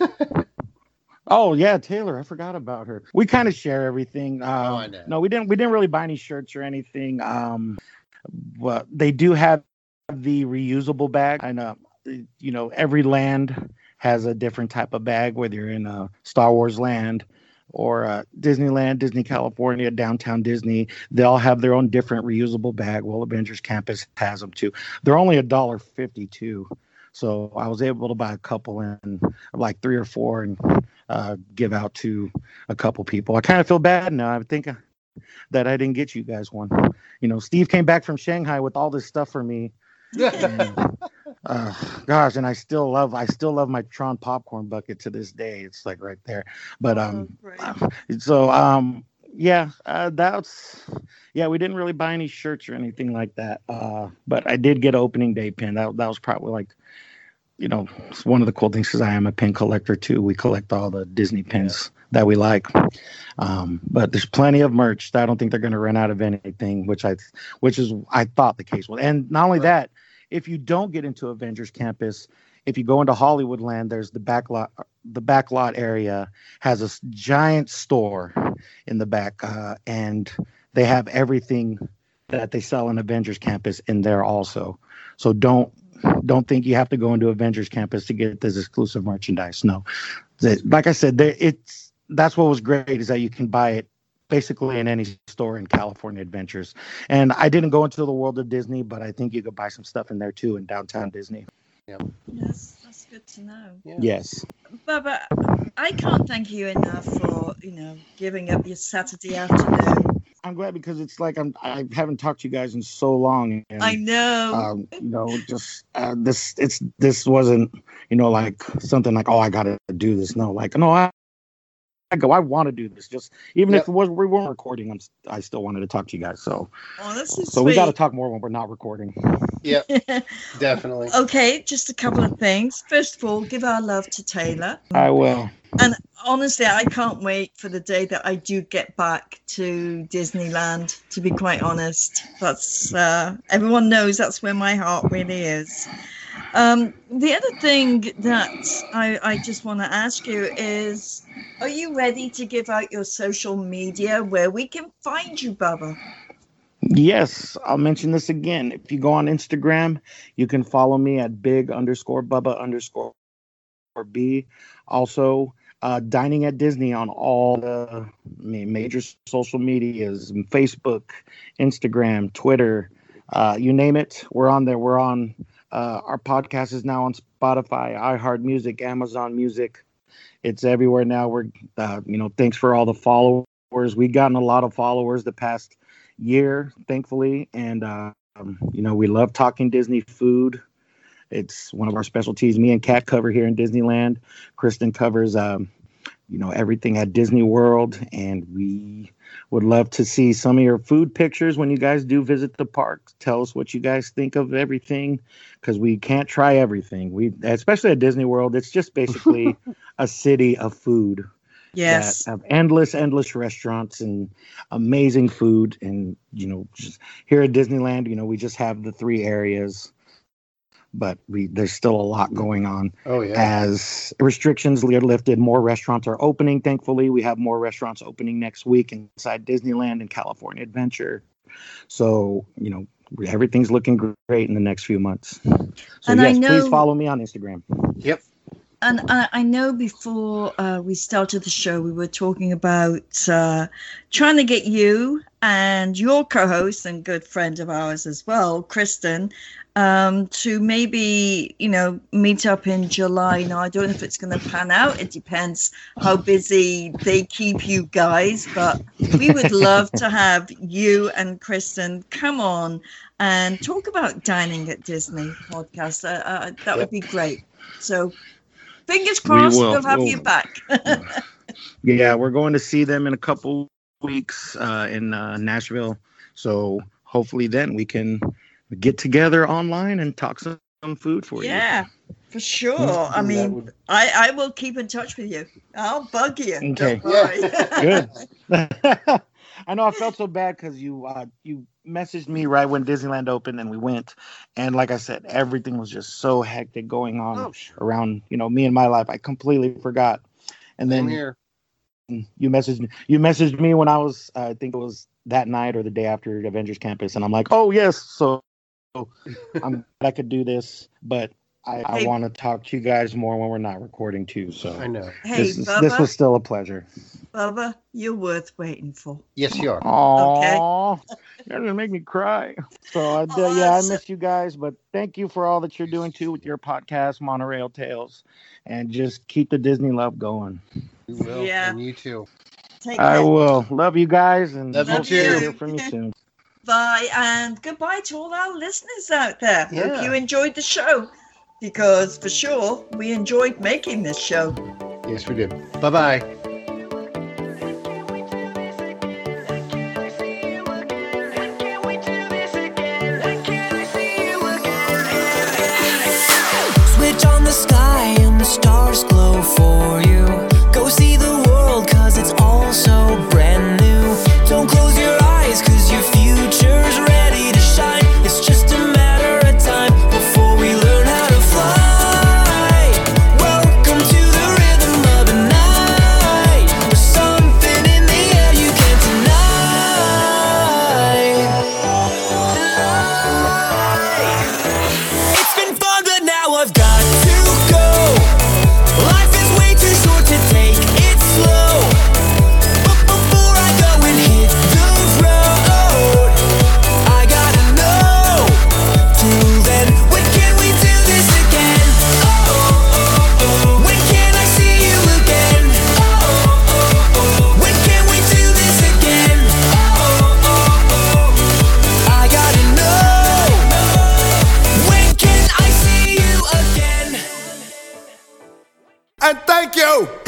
Oh yeah, Taylor. I forgot about her. We kind of share everything. Um, oh, I know. No, we didn't. We didn't really buy any shirts or anything. Um, but they do have the reusable bag. I know. You know, every land has a different type of bag. Whether you're in a Star Wars land or uh, Disneyland, Disney California, Downtown Disney, they all have their own different reusable bag. Well, Avengers Campus has them too. They're only a dollar fifty-two, so I was able to buy a couple and like three or four and uh, give out to a couple people. I kind of feel bad now. I think that I didn't get you guys one. You know, Steve came back from Shanghai with all this stuff for me. And, uh, gosh, and I still love I still love my Tron popcorn bucket to this day. It's like right there. But um, oh, so um, yeah, uh, that's yeah. We didn't really buy any shirts or anything like that. Uh, but I did get an opening day pin. That that was probably like, you know, it's one of the cool things because I am a pin collector too. We collect all the Disney pins yeah. that we like. Um, but there's plenty of merch. I don't think they're going to run out of anything, which I, which is I thought the case was. And not only right. that, if you don't get into Avengers Campus, if you go into Hollywood Land, there's the back lot. The back lot area has a giant store in the back, uh, and they have everything that they sell in Avengers Campus in there also. So don't. Don't think you have to go into Avengers Campus to get this exclusive merchandise. No, the, like I said, there, it's that's what was great is that you can buy it basically in any store in California Adventures. And I didn't go into the world of Disney, but I think you could buy some stuff in there too in downtown Disney. Yep. Yes, that's good to know. Yeah. Yes. Bubba, I can't thank you enough for, you know, giving up your Saturday afternoon. I'm glad because it's like I'm I haven't talked to you guys in so long. And, I know. Um, you know, just uh, this it's this wasn't, you know, like something like, oh, I gotta do this. No, like no, I I go, I want to do this. Just even Yep. if it was we weren't recording, I'm I still wanted to talk to you guys. So Oh, this is so sweet. we got to talk more when we're not recording. Yep. Definitely. Okay, just a couple of things. First of all, give our love to Taylor. I will. And honestly, I can't wait for the day that I do get back to Disneyland, to be quite honest. That's uh, everyone knows that's where my heart really is. Um, the other thing that I, I just want to ask you is, are you ready to give out your social media where we can find you, Bubba? Yes, I'll mention this again. If you go on Instagram, you can follow me at big underscore Bubba underscore B. Also, uh, Dining at Disney on all the major social medias, Facebook, Instagram, Twitter, uh, you name it. We're on there. We're on. Uh, our podcast is now on Spotify, iHeartMusic, Amazon Music. It's everywhere now. We're, uh, you know, thanks for all the followers. We've gotten a lot of followers the past year, thankfully. And, uh, um, you know, we love talking Disney food. It's one of our specialties. Me and Kat cover here in Disneyland. Kristen covers, um, you know, everything at Disney World. And we would love to see some of your food pictures when you guys do visit the park. Tell us what you guys think of everything, because we can't try everything. We, especially at Disney World, it's just basically a city of food. Yes. That have endless, endless restaurants and amazing food. And, you know, just here at Disneyland, you know, we just have the three areas, but we there's still a lot going on. Oh, yeah. As restrictions are lifted, more restaurants are opening. Thankfully, we have more restaurants opening next week inside Disneyland and California Adventure. So, you know, everything's looking great in the next few months. So, And yes, I know- please follow me on Instagram. Yep. And I, I know before uh, we started the show, we were talking about uh, trying to get you and your co-host and good friend of ours as well, Kristen, um, to maybe, you know, meet up in July. Now, I don't know if it's going to pan out. It depends how busy they keep you guys. But we would love to have you and Kristen come on and talk about Dining at Disney podcast. Uh, uh, that would be great. So fingers crossed will. we'll have We'll- you back. Yeah, we're going to see them in a couple weeks uh, in uh, Nashville. So hopefully then we can get together online and talk some, some food for you. Yeah, for sure. I That mean, would- I, I will keep in touch with you. I'll bug you. Okay. Don't worry. Good. I know I felt so bad because you uh, you messaged me right when Disneyland opened and we went, and like I said, everything was just so hectic going on Oh, sure. around, you know, me and my life. I completely forgot. And Same then here. you messaged me. You messaged me when I was, uh, I think it was that night or the day after Avengers Campus, and I'm like, oh yes, so I'm glad I could do this, but I, I Hey. want to talk to you guys more when we're not recording too. So I know. Hey, this, is, Bubba, this was still a pleasure. Bubba, you're worth waiting for. Yes, you are. Aww, you're gonna make me cry. So I did, Oh, yeah, I that's- miss you guys, but thank you for all that you're doing too with your podcast, Monorail Tales, and just keep the Disney love going. You will. Yeah. And you too. Take I care. will. Love you guys, and Love you hope to too. hear from you soon. Bye, and goodbye to all our listeners out there. Yeah. Hope you enjoyed the show, because for sure we enjoyed making this show. Yes, we did. Bye bye. Switch on the sky and the stars glow for you. Go see the world cause it's all so brand new. Don't close your eyes cause your future's ready to shine. It's just a matter of time before we learn how to fly. Welcome to the rhythm of the night. There's something in the air you can't deny. It's been fun, but now I've got to go. Life Thank you.